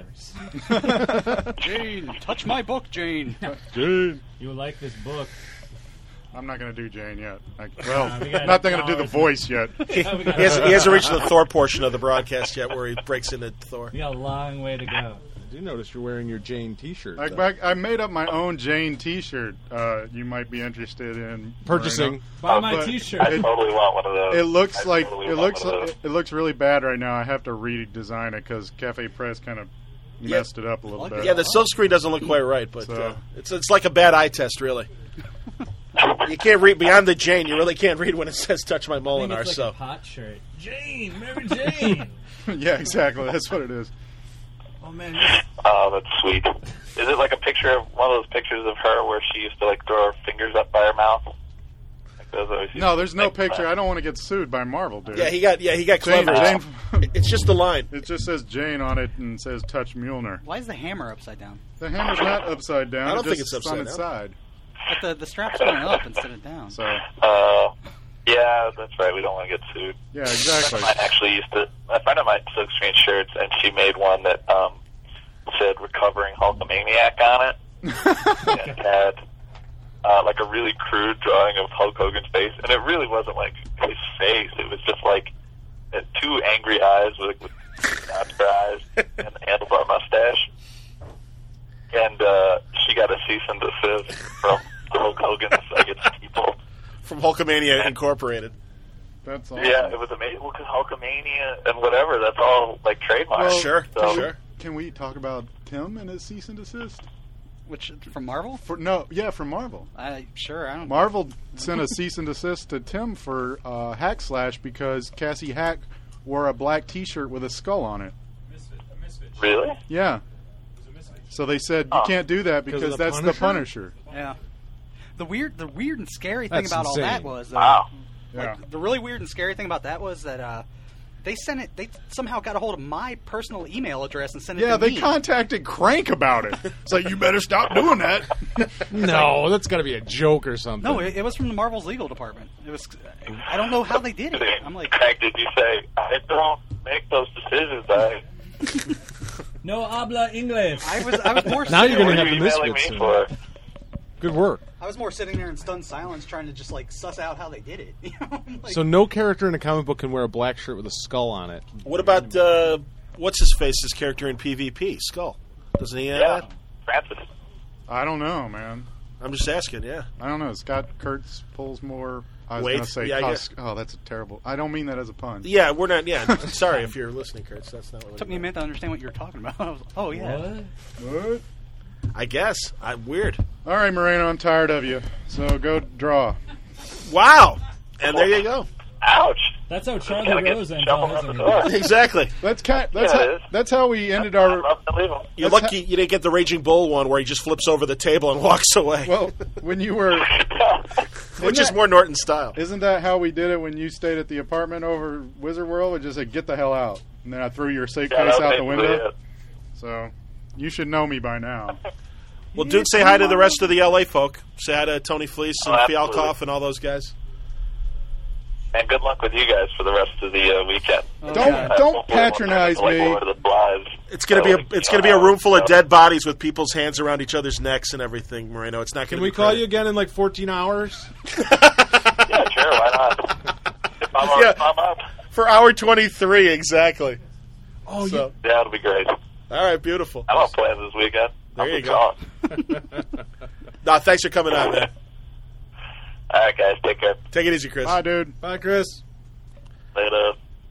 Jane, touch my book, Jane. Jane. You will like this book. I'm not going to do Jane yet. we Not got going to do the hours. voice yet. He hasn't reached the Thor portion of the broadcast yet, where he breaks into Thor. We got a long way to go. I do notice you're wearing your Jane T-shirt. I made up my own Jane T-shirt. You might be interested in Purchasing. Buy my But T-shirt. I totally want one of those. It looks I like totally it want looks one of those. it looks really bad right now. I have to redesign it because Cafe Press kind of messed it up a little bit. Yeah, the silk screen doesn't look quite right, but So- it's like a bad eye test, really. You can't read beyond the Jane. You really can't read when it says "Touch my I think Molinar." it's like So a pot shirt. Jane, Mary Jane. Yeah, exactly. That's what it is. Oh man, Oh, that's sweet. Is it like a picture of one of those pictures of her where she used to like throw her fingers up by her mouth? Like those always used No, to there's no make picture. fun. I don't want to get sued by Marvel, dude. yeah, he got Jane, clever. Jane, It's just the line. it just says Jane on it and says "Touch Mjolnir." Why is the hammer upside down? The hammer's not upside down. I don't think just it's on upside its down. side. But the strap's going up instead of down. So Yeah, that's right. We don't want to get sued. yeah, A exactly. friend of mine actually used to. A friend of mine silkscreen shirts, and she made one that said "Recovering Hulkamaniac" on it. It had like a really crude drawing of Hulk Hogan's face, and it really wasn't like his face. It was just like two angry eyes with monster eyes and a handlebar mustache. And she got a cease and desist from Hulk Hogan's, I guess, people. From Hulkamania Incorporated. That's awesome. Yeah, it was amazing. Well, because Hulkamania and whatever, that's all like trademark. Well, Sure, So- sure. Can we talk about Tim and his cease and desist? Which from Marvel? From Marvel. I don't. Marvel sent a cease and desist to Tim for Hack Slash because Cassie Hack wore a black T-shirt with a skull on it. Really? Yeah. So they said you can't do that because Because of the that's the Punisher? Punisher. Yeah. The weird and scary thing That's about all that insane. was Wow. Yeah. the really weird and scary thing about that was that they sent it. They somehow got a hold of my personal email address and sent it Yeah, to they me. contacted Crank about it. It's like, you better stop doing that. No, that's got to be a joke or something. No, it was from the Marvel's legal department. It was. I don't know how they did it. I'm like, Craig, did you say, I don't make those decisions? no habla inglés. I was more. Now you're sitting going to What have are the you emailing Misfits me soon. for? Good work. I was more sitting there in stunned silence, trying to just like suss out how they did it. You know? Like, So no character in a comic book can wear a black shirt with a skull on it. What about what's his face's character in PvP? Skull. Doesn't he have Yeah, that? Francis. I don't know, man. I'm just asking. Yeah. I don't know. Scott Kurtz pulls more. I was Weight? going to say Yeah, I Tusk. Oh, that's terrible. I don't mean that as a pun. Yeah, we're not. Yeah, sorry if you're listening, Kurtz. That's not what it took me a minute to understand what you were talking about. I was, oh yeah. What? I guess. I'm weird. All right, Moreno, I'm tired of you. So go draw. Wow. And there you go. Ouch. That's how Charlie Gotta get Rose ended shuffled up, out the isn't door. it? Exactly. That's how we ended our. Love to leave him. You're lucky you didn't get the Raging Bull one where he just flips over the table and walks away, Well, when you were. which is more Norton style. Isn't that how we did it when you stayed at the apartment over Wizard World? We just said, get the hell out. And then I threw your Yeah, suitcase that was out the basically window. it. So you should know me by now. Well, dude, say hi to the rest of the LA folk. Say hi to Tony Fleece and Oh, absolutely. Fialkoff and all those guys. And good luck with you guys for the rest of the weekend. Don't patronize Like me. Lord of the Flies. It's gonna be a room full of dead bodies with people's hands around each other's necks and everything, Moreno. It's not Can gonna we be call pretty. you again in like 14 hours? Yeah, sure, why not? If I'm, Yeah. if I'm up, For hour 23, exactly. Oh, So, yeah, it'll be great. all right, beautiful. I'm on plans this weekend. There you I'm go. calling. No, thanks for coming on, man. All right, guys, take care. Take it easy, Chris. Bye, dude. Bye, Chris. Later.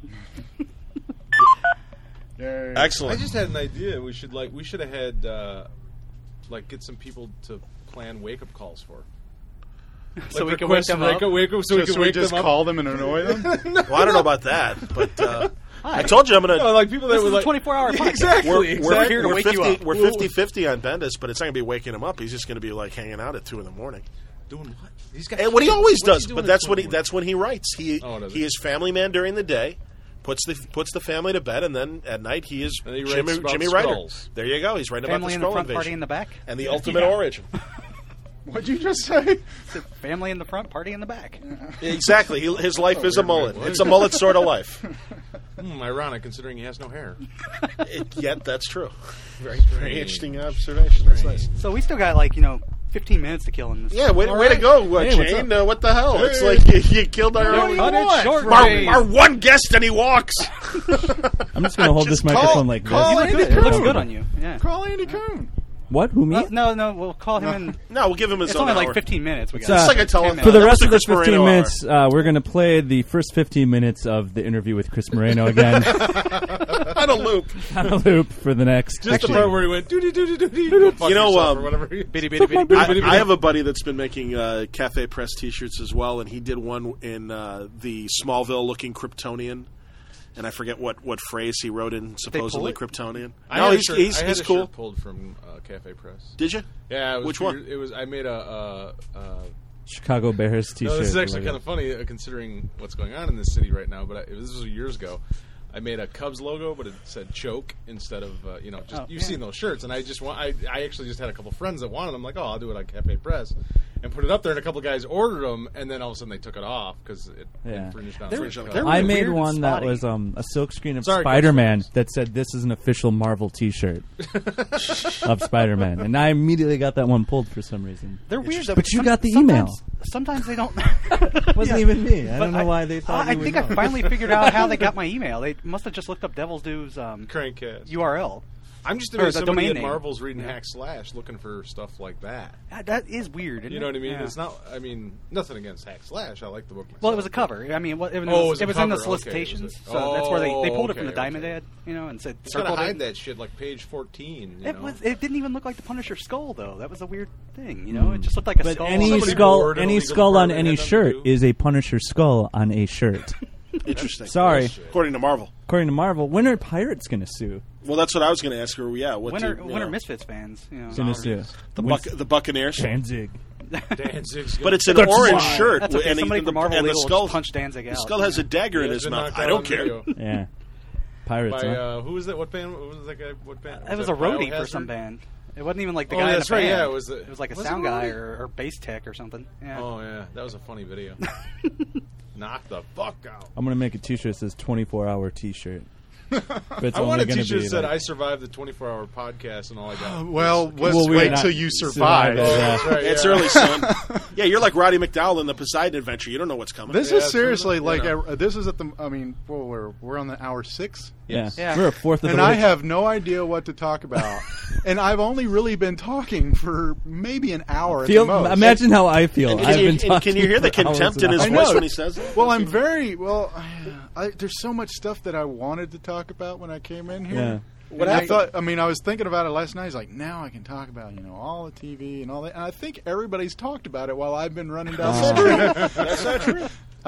Yay. I Excellent. just had an idea. We should have had get some people to plan wake up calls for. So Like we can wake request them wake up. up, wake up, so we Just, can wake just them up. call them and annoy them? Well, I don't know about that, but I told you I'm gonna. No, like people that This would is a like 24-hour podcast. Exactly. We're here to we're wake you 50, up. We're 50-50 on Bendis, but it's not going to be waking him up. He's just going to be like hanging out at 2 in the morning. Doing what? He's got And what he always what's does, he but doing that's at what 2 in the that's when he writes. He does he he? is family man during the day, puts the family to bed, and then at night he is And he Jimmy, writes about Jimmy Ryder. Skrulls. There you go. He's writing Family in the about the front, Skrull party in invasion the back. and the ultimate origin. What'd you just say? Family in the front, party in the back. Exactly. His life is a mullet. It's a mullet sort of life. Ironic, considering he has no hair. Yet that's true. Very interesting observation. That's nice. So we still got 15 minutes to kill in this. Yeah, way to go, Jane. What the hell? Hey. It's like you killed our our one guest and he walks. I'm just going to hold this microphone like this. It looks good on you. Yeah. Call Andy Cohen. What? Who, me? No, we'll call him in. No, we'll give him his It's own only hour. like 15 minutes. We got It's like a telethon. For the That rest was of the Chris 15 Moreno minutes, we're going to play the first 15 minutes of the interview with Chris Moreno again. On a loop. On a loop for the next. Just the part where he went doody. You know, or whatever. I have a buddy that's been making Cafe Press T-shirts as well, and he did one in the Smallville-looking Kryptonian. And I forget what phrase he wrote in supposedly Kryptonian. No, he's I had a cool. shirt pulled from Cafe Press. Did you? Yeah. Which one? It was. I made a Chicago Bears T-shirt. No, this is actually kind of funny considering what's going on in this city right now. But this was years ago. I made a Cubs logo, but it said choke instead of you've seen those shirts. And I actually just had a couple friends that wanted them. Like, I'll do it on Cafe Press. And put it up there, and a couple guys ordered them, and then all of a sudden they took it off because it infringed on. I made one that was a silkscreen of Spider-Man that said, "This is an official Marvel T-shirt of Spider-Man," and I immediately got that one pulled for some reason. They're weird, but you got the email. Sometimes they don't. It wasn't even me. I don't know why they thought. I think I finally figured out how they got my email. They must have just looked up Devil's Due's Crankcast URL. I'm just amazed somebody at name. Marvel's reading #/ looking for stuff like that. That is weird. You know what I mean? Yeah. It's not. I mean, nothing against #. I like the book myself. Well, it was a cover. I mean, it was in the solicitations. Okay. So that's where they pulled it from the Diamond ad, and said. It's gotta hide that shit like page 14. It didn't even look like the Punisher skull though. That was a weird thing. It just looked like a skull. Any skull on any shirt is a Punisher skull on a shirt. Interesting. Sorry. According to Marvel. When are Pirates going to sue? Well, that's what I was going to ask her. Yeah, when are Misfits fans? Going to sue the Buccaneers. Danzig. But it's an orange shirt, that's okay. and somebody from Marvel and the skull punch Danzig out. The skull has a dagger in his mouth. I don't care. Yeah, Pirates. Who was that? What band? What was that guy? What band? It was a roadie for some band. It wasn't even like the guy in the band. Yeah, it was like a sound guy or bass tech or something. Yeah. Oh yeah, that was a funny video. Knock the fuck out. I'm gonna make a T-shirt that says 24-hour T-shirt. I want a T-shirt that said I survived the 24-hour podcast and all I got. Well, let's wait till you survive. Right, it's early, son. Yeah, you're like Roddy McDowell in the Poseidon Adventure. You don't know what's coming. This is seriously this is at the. I mean, we're on the hour 6. Yeah. We're a fourth of and the way. I have no idea what to talk about, and I've only really been talking for maybe an hour. At the most. Imagine how I feel. Can you hear the contempt in his voice when he says it? Well, I'm very there's so much stuff that I wanted to talk about when I came in here. Yeah. What happened? I was thinking about it last night. It's like, now I can talk about, all the TV and all that. And I think everybody's talked about it while I've been running down the street. That's not true.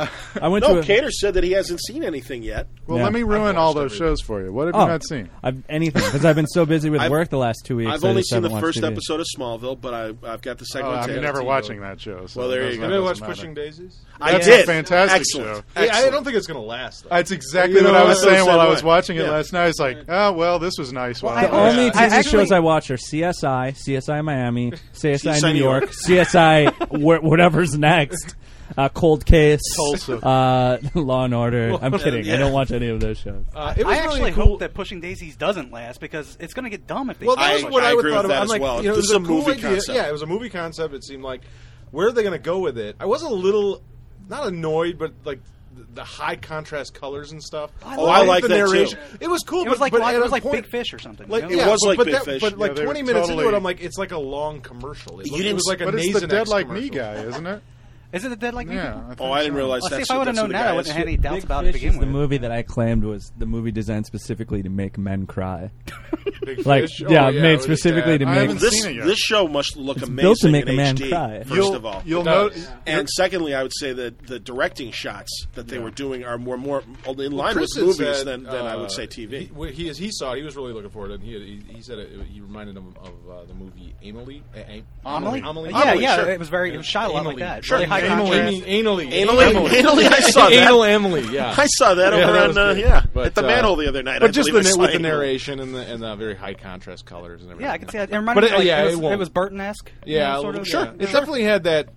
Cater said that he hasn't seen anything yet. Well, let me ruin all those shows for you. What have you not seen? Anything, because I've been so busy with work the last 2 weeks. I've only seen the first episode of Smallville, but I've got the second. I'm never watching that show. So well, there you go. Have you watched Pushing Daisies? I did. A fantastic show. I don't think it's going to last, though. That's exactly what I was saying while I was watching it last night. It's like, oh, well, this was nice. The only TV shows I watch are CSI, CSI Miami, CSI New York, CSI whatever's next. Cold Case, Law and Order. I'm kidding. I don't watch any of those shows. I actually hope that Pushing Daisies doesn't last because it's going to get dumb if they. Well, that was what I would thought about. I'm like, this is a movie concept. Yeah, it was a movie concept. It seemed like where are they going to go with it? I was a little not annoyed, but like the high contrast colors and stuff. I like that narration. Too. It was cool. It was like Big Fish or something. Like, it was like Big Fish. But like 20 minutes into it, I'm like, it's like a long commercial. It was like a Nasonex it's the Dead Like Me guy, isn't it? Is it a Dead Like Me? Yeah. I didn't realize that. See, if I would have known that, I wouldn't have had any doubts about it to Big begin Fish with. The movie that I claimed was the movie designed specifically to make men cry. Big Fish? Made specifically to make. This show must look amazing built to make in a man HD, cry. First of all, you'll know. And secondly, I would say that the directing shots that they were doing are more in line with Chris movies said, than I would say TV. He saw it. He was really looking forward to it. And he said he reminded him of the movie Amelie. Amelie? Yeah, sure. It was shot a lot like that. Sure. Really high contrast. Anally, I saw that. Anal Emily, yeah. I saw that over on at the manhole the other night. But just with the narration and the very high contrast colors and everything. Yeah, I can see that. It reminded me it was Burton-esque. Yeah, sort of. Sure. It definitely had that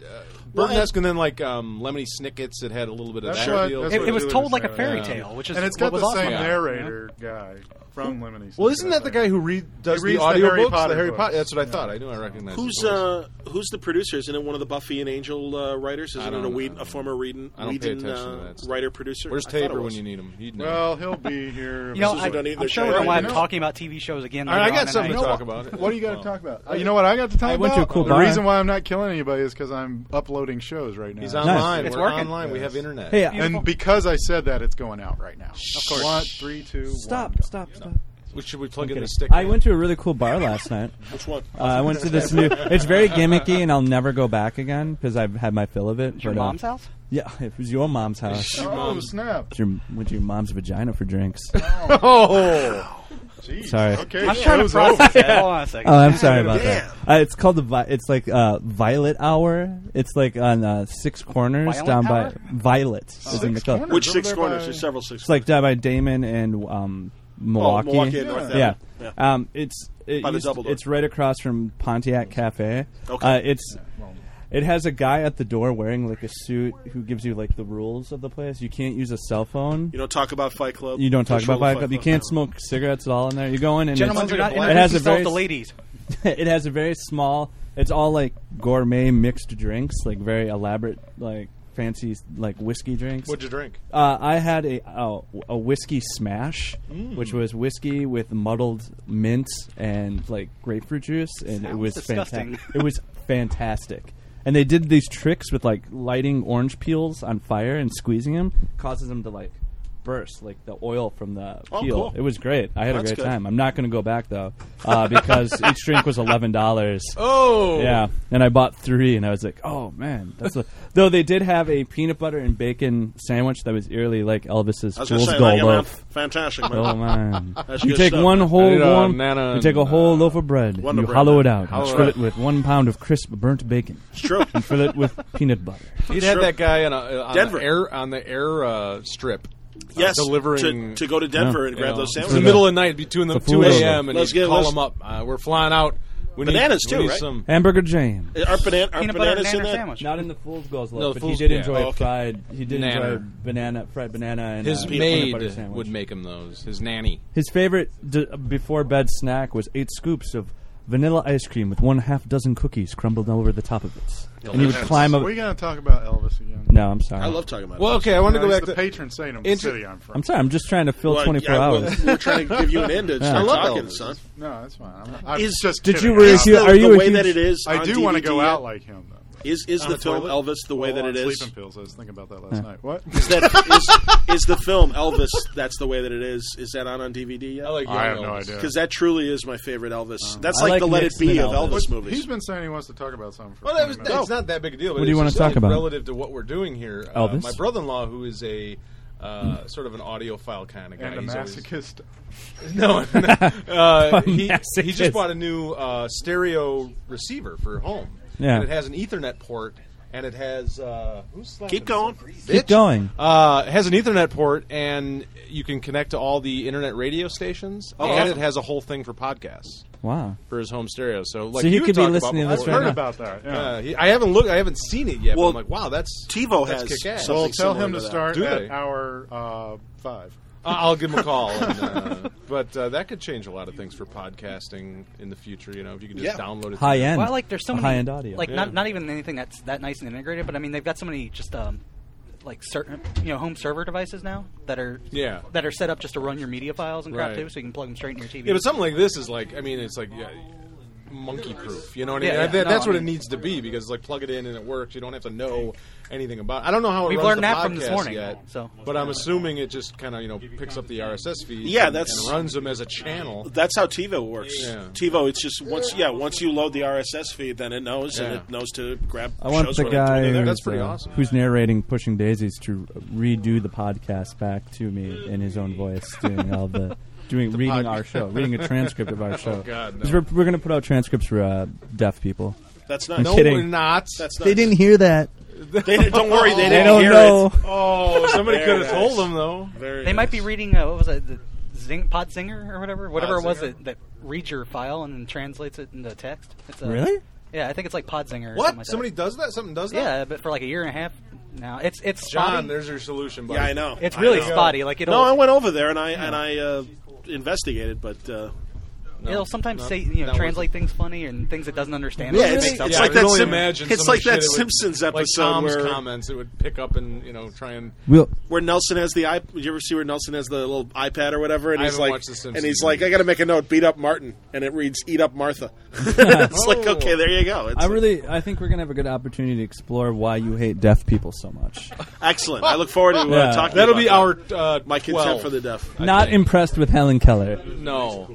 Burton-esque, and then like Lemony Snicket's. It had a little bit of that feel. It was told like a fairy tale, which is and it's got what the was same awesome. narrator guy from Lemony Snicket. Well, isn't that the guy who does the audiobooks? The Harry Potter. That's what I thought. I knew I recognized. Who's the producer? Isn't it one of the Buffy and Angel writers? Isn't it a former Whedon writer producer? Where's Tabor when you need him? Well, he'll be here. I'm sure why I'm talking about TV shows again. I got something to talk about. What do you got to talk about? You know what I got to talk about? went to a cool The bar. reason why I'm not killing anybody is because I'm uploading shows right now. He's online. It's We're working. online. We have internet. Hey, and because I said that, it's going out right now. Of course. 1, 3, 2, 1. stop. Should we plug in the stick? I went to a really cool bar last night. Which one? I went to this new. It's very gimmicky, and I'll never go back again because I've had my fill of it. Your mom's house? Yeah, it was your mom's house. Oh, snap. Went to your mom's vagina for drinks. Oh. Jeez. Sorry. Okay, I'm trying to process it. Hold on a second. Oh, I'm sorry about that. It's called it's like Violet Hour. It's like on Six Corners Violet down Hour? by Violet. Is in the club. Which Six Corners? There's several Six. It's like down by Damon and Milwaukee. Milwaukee and North Yeah. Avenue. It's right across from Pontiac Cafe. Okay. It has a guy at the door wearing like a suit who gives you like the rules of the place. You can't use a cell phone. You don't talk about Fight Club. You don't talk Control about Fight of Club. You can't smoke cigarettes at all in there. You go in and Gentlemen, do not it has a introduce very yourself to ladies. it has a very small. It's all like gourmet mixed drinks, like very elaborate, like fancy, like whiskey drinks. What'd you drink? I had a whiskey smash, which was whiskey with muddled mint and like grapefruit juice, and it was disgusting. fantastic. It was fantastic. And they did these tricks with like lighting orange peels on fire and squeezing them, causes them to like burst, like the oil from the peel. Cool. It was great. I had That's a great good. time. I'm not going to go back though, because each drink was $11. Oh. Yeah, and I bought 3, and I was like, "Oh man, though they did have a peanut butter and bacon sandwich that was eerily like Elvis's I was going Fool's to say, Gold like, man, loaf. fantastic, man. Oh man, That's you good take stuff, one man. whole I did, warm, Nana you take a and, whole loaf of bread, Wonder you Bread, hollow man. it out, Hollow and it fill out. it with 1 pound of crisp burnt bacon, It's true. and fill it with peanut butter. He'd had Sure. that guy on Denver. the air strip. Yes, delivering to go to Denver and you grab know, those it's in sandwiches. the middle of the night between the It's a 2 food a.m. and Let's you get- call let's- them up. We're flying out. We Bananas, need, too, we need right? Some, Hamburger jam. Are Peanut butter and bananas in banana that? sandwich. Not in the Fool's Gold No, loaf, the but he Fool's- did yeah. enjoy Oh, okay. fried. He did enjoy Banana. fried banana, and his peanut butter maid sandwich. would make him those. His nanny. His favorite before bed snack was 8 scoops of vanilla ice cream with 1/2 dozen cookies crumbled over the top of it. And he would climb up. We're going to talk about Elvis again. No, I'm sorry. I love talking about Well, it. okay, I want to go he's back the to patron saint of the city I'm from. I'm sorry. I'm just trying to fill Well, 24 yeah, hours. We're trying to give you an end to Yeah. start I love talking, Elvis. son. No, that's fine. I'm Is- just Did kidding. you really- Is Are the you a way huge- that it is I on do want to DVD go yet? out like him, though. Is On the film toilet? Elvis the way that on it is? Sleeping pills. I was thinking about that last night. What? Is the film Elvis that's the way that it is? Is that on DVD yet? I like I have young no Elvis. idea. Because that truly is my favorite Elvis. That's I like like the Let It Nixon Be and of Elvis. Elvis movies. He's been saying he wants to talk about something for Well, 20 minutes. it's not that big a deal. But What do you it's wanna just, talk like, about? relative to what we're doing here? Elvis? My brother-in-law, who is a sort of an audiophile kind of guy, And a he's always- masochist. No, he Masochist. just bought a new stereo receiver for home. Yeah. And it has an Ethernet port, and it has who's slapping Keep going. Keep going. It has an Ethernet port, and you can connect to all the internet radio stations, and awesome. it has a whole thing for podcasts Wow. for his home stereo. So, like So he you could be talked listening about to this before. right Heard now. about that. Yeah. I haven't looked. I haven't seen it yet. Well, but I'm like, wow, that's TiVo that's has kick-ass. something Well, tell similar him to that. start Do at they? hour 5. I'll give him a call. But that could change a lot of things for podcasting in the future. You know, if you could just download it. High end. Well, like there's so many high-end audio. Like Yeah. not even anything that's that nice and integrated, but I mean they've got so many just like certain home server devices now that are set up just to run your media files and crap Right. too, so you can plug them straight in your TV. Yeah, but something like this is like, I mean, it's like monkey proof. You know what I mean? Yeah, yeah. That's No, what I it mean- needs to be because like plug it in and it works. You don't have to know anything about. I don't know how it We've runs learned the that from podcast this morning, yet. so. But I'm assuming it just kind of picks up the RSS feed. Yeah, and that's- runs them as a channel. That's how TiVo works. Yeah. TiVo, it's just once you load the RSS feed, then it knows and it knows to grab. I want shows the when guy they're there. That's pretty awesome. who's narrating Pushing Daisies to redo the podcast back to me in his own voice, doing all the reading our show, reading a transcript of our show. Oh, God, no. 'Cause we're going to put out transcripts for deaf people. That's not. I'm No, kidding. we're not. That's They nice. didn't hear that. Don't worry, they They didn't don't hear know. it. Oh, somebody Very could have nice. told them though. Very They might nice. be reading what was it, the Podsinger or whatever it was Podsinger? that reads your file and then translates it into text. It's Really? Yeah, I think it's like Podzinger. Or What? something like Somebody does that? Something does that? Yeah, but for like a year and a half now. It's John, spotty. there's your solution, buddy. Yeah, I know. It's really spotty. Like it'll. No, I went over there and I investigated, but. It'll sometimes say not translate things funny and things it doesn't understand. Yeah, it's like that. It's like that Simpsons episode like Tom's where comments. It would pick up and try and where Nelson has the iPad. Did you ever see where Nelson has the little iPad or whatever? And I he's haven't like, watched The Simpsons and he's like, I got to make a note. Beat up Martin, and it reads, eat up Martha. It's like, okay, there you go. I think we're gonna have a good opportunity to explore why you hate deaf people so much. Excellent. I look forward to talking. That'll about be our my contempt for the deaf. Not impressed with Helen Keller. No.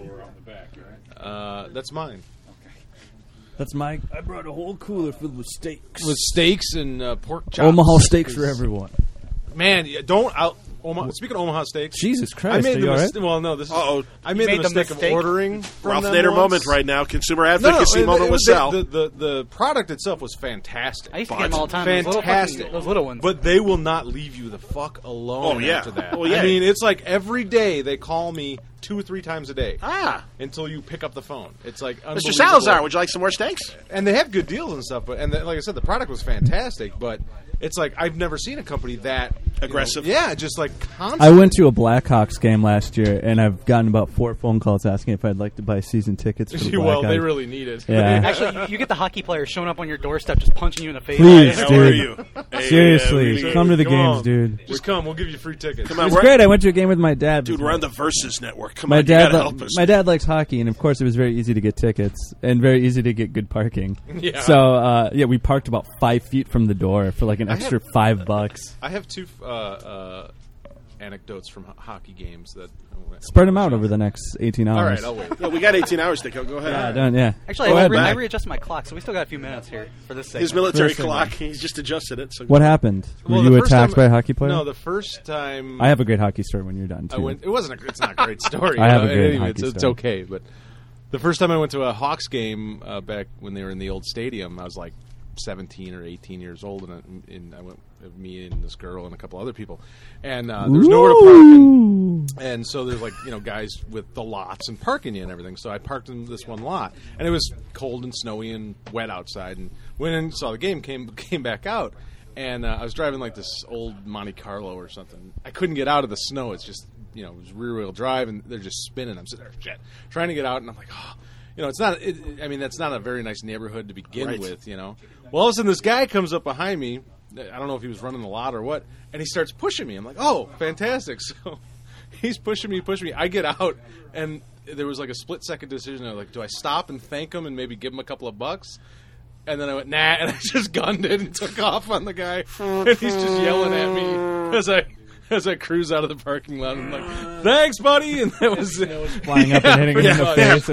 That's mine. That's my. I brought a whole cooler filled with steaks. With steaks and pork chops. Omaha steaks for everyone. Man, don't out. Speaking of Omaha steaks, Jesus Christ, I made are the you all right? Well, no, this is. I made the mistake of ordering. From Ralph them Nader once. moment right now. Consumer advocacy moment with Sal. The product itself was fantastic. I used to get them all the time. Fantastic. Those little ones. But they will not leave you the fuck alone after that. Oh, yeah. I mean, it's like every day they call me 2 or 3 times a day. Until you pick up the phone. It's like Mr. Salazar, would you like some more steaks? And they have good deals and stuff, but like I said, the product was fantastic, but it's like I've never seen a company that aggressive. Just like constant. I went to a Blackhawks game last year, and I've gotten about 4 phone calls asking if I'd like to buy season tickets for the Blackhawks. Well, they really need it. Yeah. Actually, you get the hockey players showing up on your doorstep just punching you in the face. Please, How dude. are you? Seriously, come to the games, dude. Just come. We'll give you free tickets. Come It on, was great. I went to a game with my dad. Dude, we're on the Versus Network. Come my on, you dad, gotta help us. my dad likes hockey, and of course, it was very easy to get tickets and very easy to get good parking. Yeah. So, we parked about 5 feet from the door for like an extra $5. I have 2 anecdotes from hockey games that Spread them out over the next 18 hours. All right, I'll wait. Yeah, we got 18 hours to go. Go ahead. Actually, I readjusted my clock, so we still got a few minutes here for this segment. His military clock. He's just adjusted it. So What happened? Were Well, you the first attacked time- by a hockey player? No, the first time I have a great hockey story when you're done too. It's not a great story. I have a great anyway, hockey it's story. okay. But the first time I went to a Hawks game back when they were in the old stadium, I was like 17 or 18 years old, and I went with me and this girl and a couple other people, and there's nowhere to park, and so there's like guys with the lots and parking you and everything. So I parked in this one lot, and it was cold and snowy and wet outside, and went in, saw the game, came back out, and I was driving like this old Monte Carlo or something. I couldn't get out of the snow. It's just it was rear wheel drive, and they're just spinning. I'm sitting there trying to get out, and I'm like, oh. It's not. That's not a very nice neighborhood to begin with. Well, all of a sudden, this guy comes up behind me. I don't know if he was running the lot or what, and he starts pushing me. I'm like, oh, fantastic! So he's pushing me. I get out, and there was like a split-second decision. I was like, do I stop and thank him and maybe give him a couple of bucks? And then I went, nah, and I just gunned it and took off on the guy, and he's just yelling at me as I cruise out of the parking lot. I'm like, thanks, buddy. And that was flying up and hitting him in the face.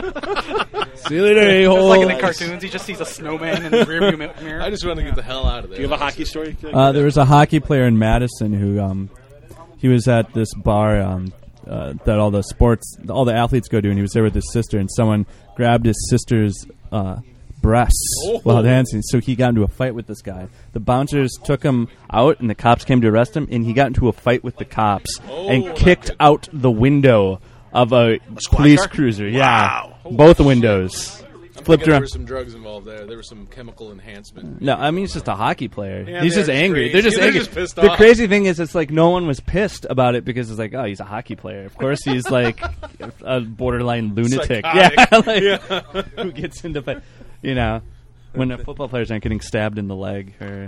And, see you later, a-hole. Like in the cartoons, he just sees a snowman in the rearview mirror. I just want to get the hell out of there. Do you have a hockey story? there was a hockey player in Madison who he was at this bar that all the athletes go to, and he was there with his sister, and someone grabbed his sister's breasts while dancing. So he got into a fight with this guy. The bouncers took him out, and the cops came to arrest him, and he got into a fight with the cops and kicked out the window of a police car? cruiser. Wow. Yeah, both windows. Flipped There around. were some drugs involved there. There was some chemical enhancement. No, I mean, he's just a hockey player. Yeah, he's they're just angry. crazy. They're just They're angry. just pissed The off. crazy thing is, it's like no one was pissed about it because it's like, oh, he's a hockey player. Of course, he's like a borderline lunatic. Psychotic. Yeah, like, who gets into fight? When the football players aren't getting stabbed in the leg or.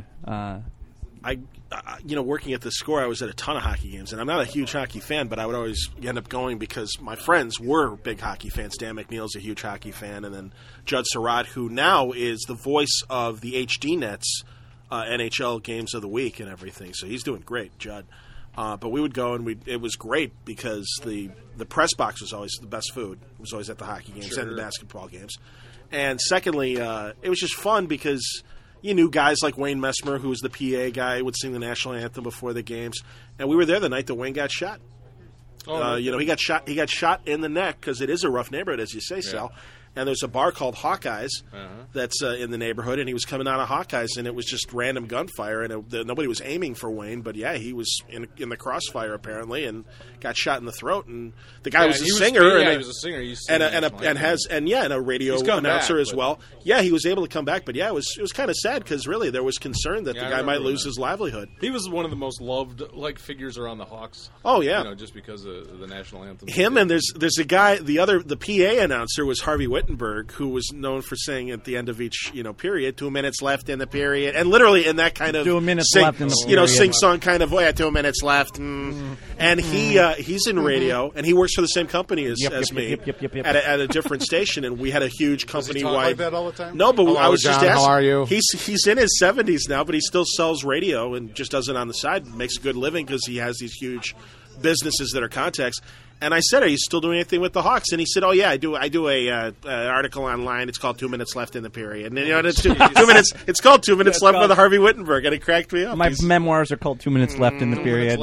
Working at the Score, I was at a ton of hockey games, and I'm not a huge hockey fan, but I would always end up going because my friends were big hockey fans. Dan McNeil's a huge hockey fan, and then Judd Surratt, who now is the voice of the HD Nets NHL games of the week and everything. So he's doing great, Judd. But we would go, and it was great because the press box was always the best food. It was always at the hockey games and the basketball games. And secondly, it was just fun because you knew guys like Wayne Messmer, who was the PA guy, would sing the national anthem before the games. And we were there the night that Wayne got shot. He got shot in the neck because it is a rough neighborhood, as you say, Sal. and there's a bar called Hawkeyes that's in the neighborhood, and he was coming out of Hawkeyes, and it was just random gunfire, and nobody was aiming for Wayne, but yeah, he was in the crossfire apparently, and got shot in the throat, and the guy was a singer, he was a singer, and a radio announcer as well. Yeah, he was able to come back, but yeah, it was kind of sad because really there was concern that the guy might lose his livelihood. He was one of the most loved figures around the Hawks. Oh yeah, just because of the national anthem. Him and there's a guy. The PA announcer was Harvey Wittenberg, who was known for saying at the end of each period, 2 minutes left in the period, and literally in that kind of 2 minutes left in the period. Sing song kind of way. 2 minutes left, and he's in radio, and he works for the same company as me at a different station, and we had a huge company wide. Like that all the time? No, but I was just asking. How are you? He's in his 70s now, but he still sells radio and just does it on the side. Makes a good living because he has these huge businesses that are contacts. And I said, "Are you still doing anything with the Hawks?" And he said, "Oh yeah, I do. I do a article online. It's called 2 minutes left in the period. And it's 2 minutes. It's called 2 minutes left with Harvey Wittenberg." And it cracked me up. My memoirs are called 2 minutes left in the period.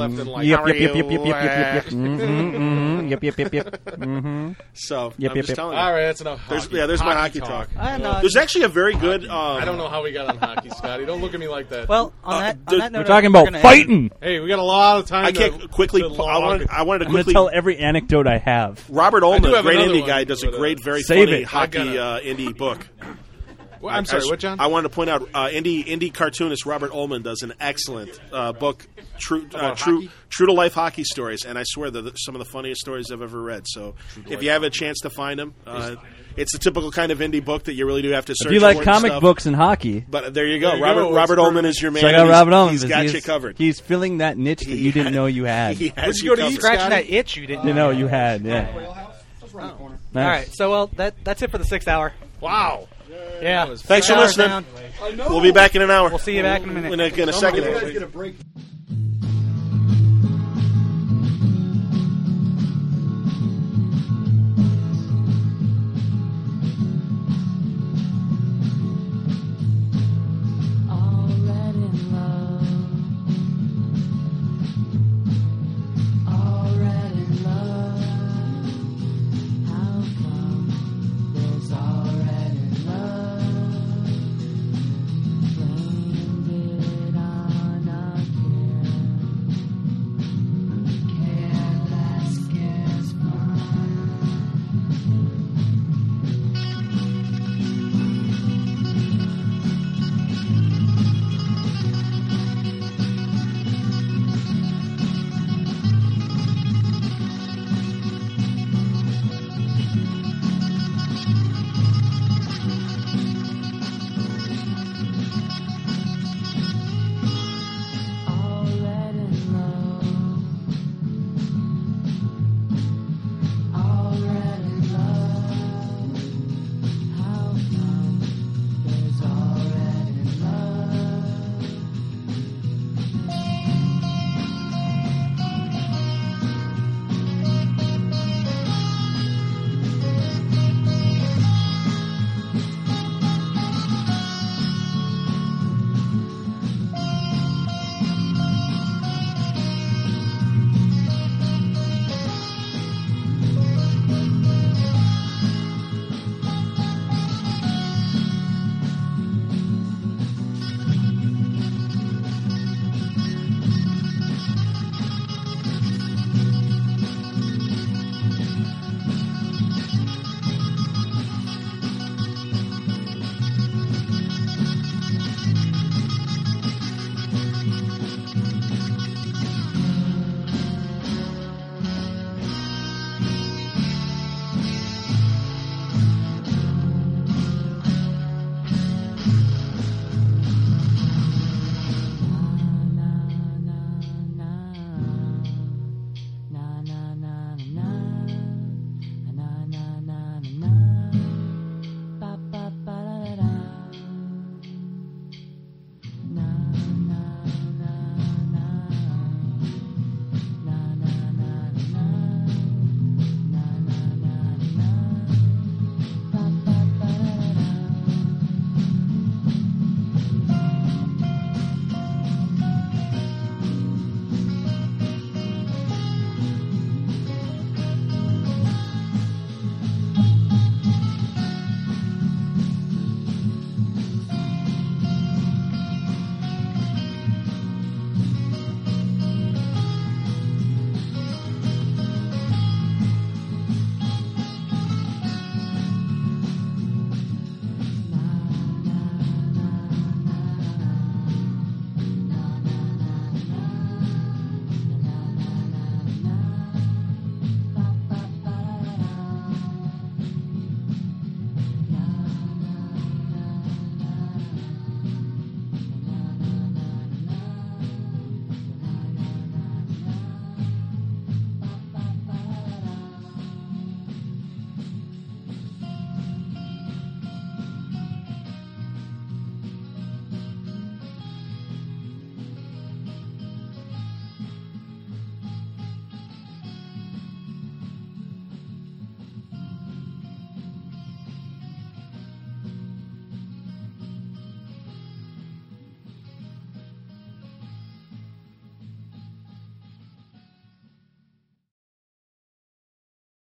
Yep. So I'm just telling you. All right, that's enough. There's my hockey talk. There's actually a very good. I don't know how we got on hockey, Scotty. Don't look at me like that. Well, on that note, we're talking about fighting. Hey, we got a lot of time. I can't quickly. I wanted to I'm going to quickly tell every anecdote I have. Robert Ullman, great indie one, guy, does a great, very Save funny it. hockey indie book. Well, I'm sorry, what, John? I wanted to point out indie cartoonist Robert Ullman does an excellent book, true to life hockey stories, and I swear they're some of the funniest stories I've ever read. So if you have a chance to find them, it's a typical kind of indie book that you really do have to search for. If you like comic books and hockey, but there you go. Robert Ullman is your man. Check out Robert Ullman. He's got you covered. He's filling that niche that you didn't know you had. Where'd you go to scratching that itch you didn't know you had? Yeah. Nice. All right, so that's it for the 6th hour. Wow. Yeah. Thanks for listening. We'll be back in an hour. We'll see you back in a minute. In a second. You guys get a break.